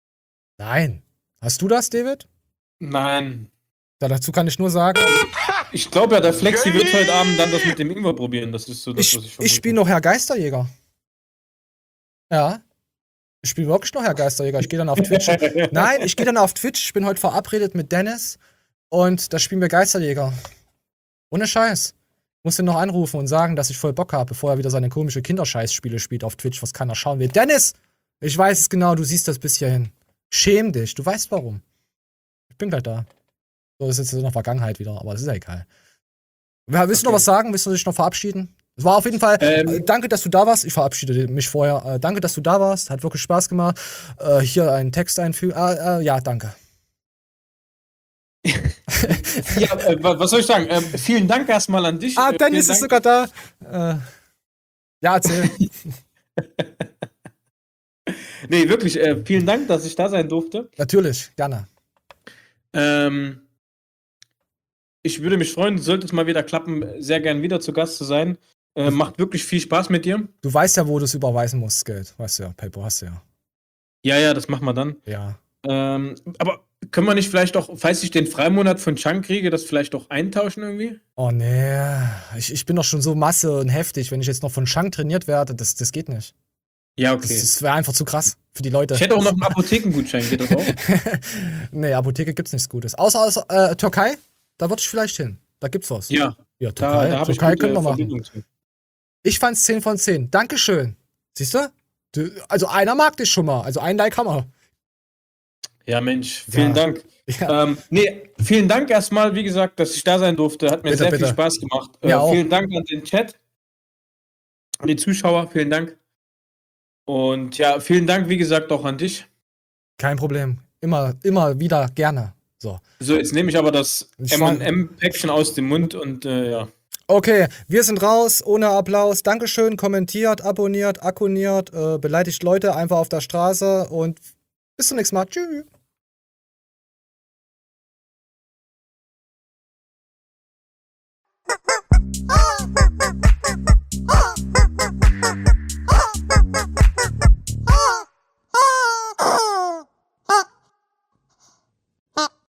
Nein. Hast du das, David? Nein. Ja, dazu kann ich nur sagen. ich glaube ja, der Flexi wird heute Abend dann das mit dem Ingwer probieren. Das ist so das, Ich, was ich ich spiele noch Herr Geisterjäger. Ja. Ich spiele wirklich noch Herr Geisterjäger. Ich gehe dann auf Twitch. Nein, ich gehe dann auf Twitch. Ich bin heute verabredet mit Dennis. Und da spielen wir Geisterjäger. Ohne Scheiß. Ich muss ihn noch anrufen und sagen, dass ich voll Bock habe, bevor er wieder seine komische Kinderscheißspiele spielt auf Twitch, was keiner schauen will. Dennis! Ich weiß es genau, du siehst das bis hierhin. Schäm dich. Du weißt warum. Ich bin gleich da. So, das ist jetzt in der Vergangenheit wieder, aber das ist ja egal. Ja, willst du noch was sagen? Willst du dich noch verabschieden? Es war auf jeden Fall, ähm, äh, danke, dass du da warst. Ich verabschiede mich vorher. Äh, danke, dass du da warst. Hat wirklich Spaß gemacht. Äh, hier einen Text einfügen. Äh, äh, ja, danke. Ja, äh, was soll ich sagen? Ähm, vielen Dank erstmal an dich. Ah, Dennis ist sogar da. Äh, ja, erzähl. Nee, wirklich, äh, vielen Dank, dass ich da sein durfte. Natürlich, gerne. Ähm, ich würde mich freuen, sollte es mal wieder klappen, sehr gern wieder zu Gast zu sein. Äh, macht wirklich viel Spaß mit dir. Du weißt ja, wo du es überweisen musst, Geld. Weißt du ja, PayPal hast du ja. Ja, ja, das machen wir dann. Ja. Ähm, aber können wir nicht vielleicht auch, falls ich den Freimonat von Chunk kriege, das vielleicht auch eintauschen irgendwie? Oh nee, ich, ich bin doch schon so masse und heftig. Wenn ich jetzt noch von Chunk trainiert werde, das, das geht nicht. Ja, okay. Das, das wäre einfach zu krass für die Leute. Ich hätte auch noch einen Apothekengutschein, geht das auch? Nee, Apotheke gibt's nichts Gutes. Außer aus äh, Türkei, da würde ich vielleicht hin. Da gibt's was. Ja. Ja, Türkei, da, da Türkei ich können wir gute machen. Verbindung zu. Ich fand's zehn von zehn. Dankeschön. Siehst du? Du? Also einer mag dich schon mal. Also ein Like haben wir. Ja, Mensch, vielen Ja. Dank. Ähm, nee, vielen Dank erstmal, wie gesagt, dass ich da sein durfte. Hat mir Bitte, sehr bitte. viel Spaß gemacht. Mir Äh, auch. vielen Dank an den Chat, an die Zuschauer, vielen Dank. Und ja, vielen Dank, wie gesagt, auch an dich. Kein Problem. Immer, immer wieder gerne. So. So, jetzt nehme ich aber das Ich M war- und M-Päckchen aus dem Mund und äh, ja. Okay, wir sind raus, ohne Applaus. Dankeschön, kommentiert, abonniert, akkuniert, äh, beleidigt Leute einfach auf der Straße und bis zum nächsten Mal. Tschüss.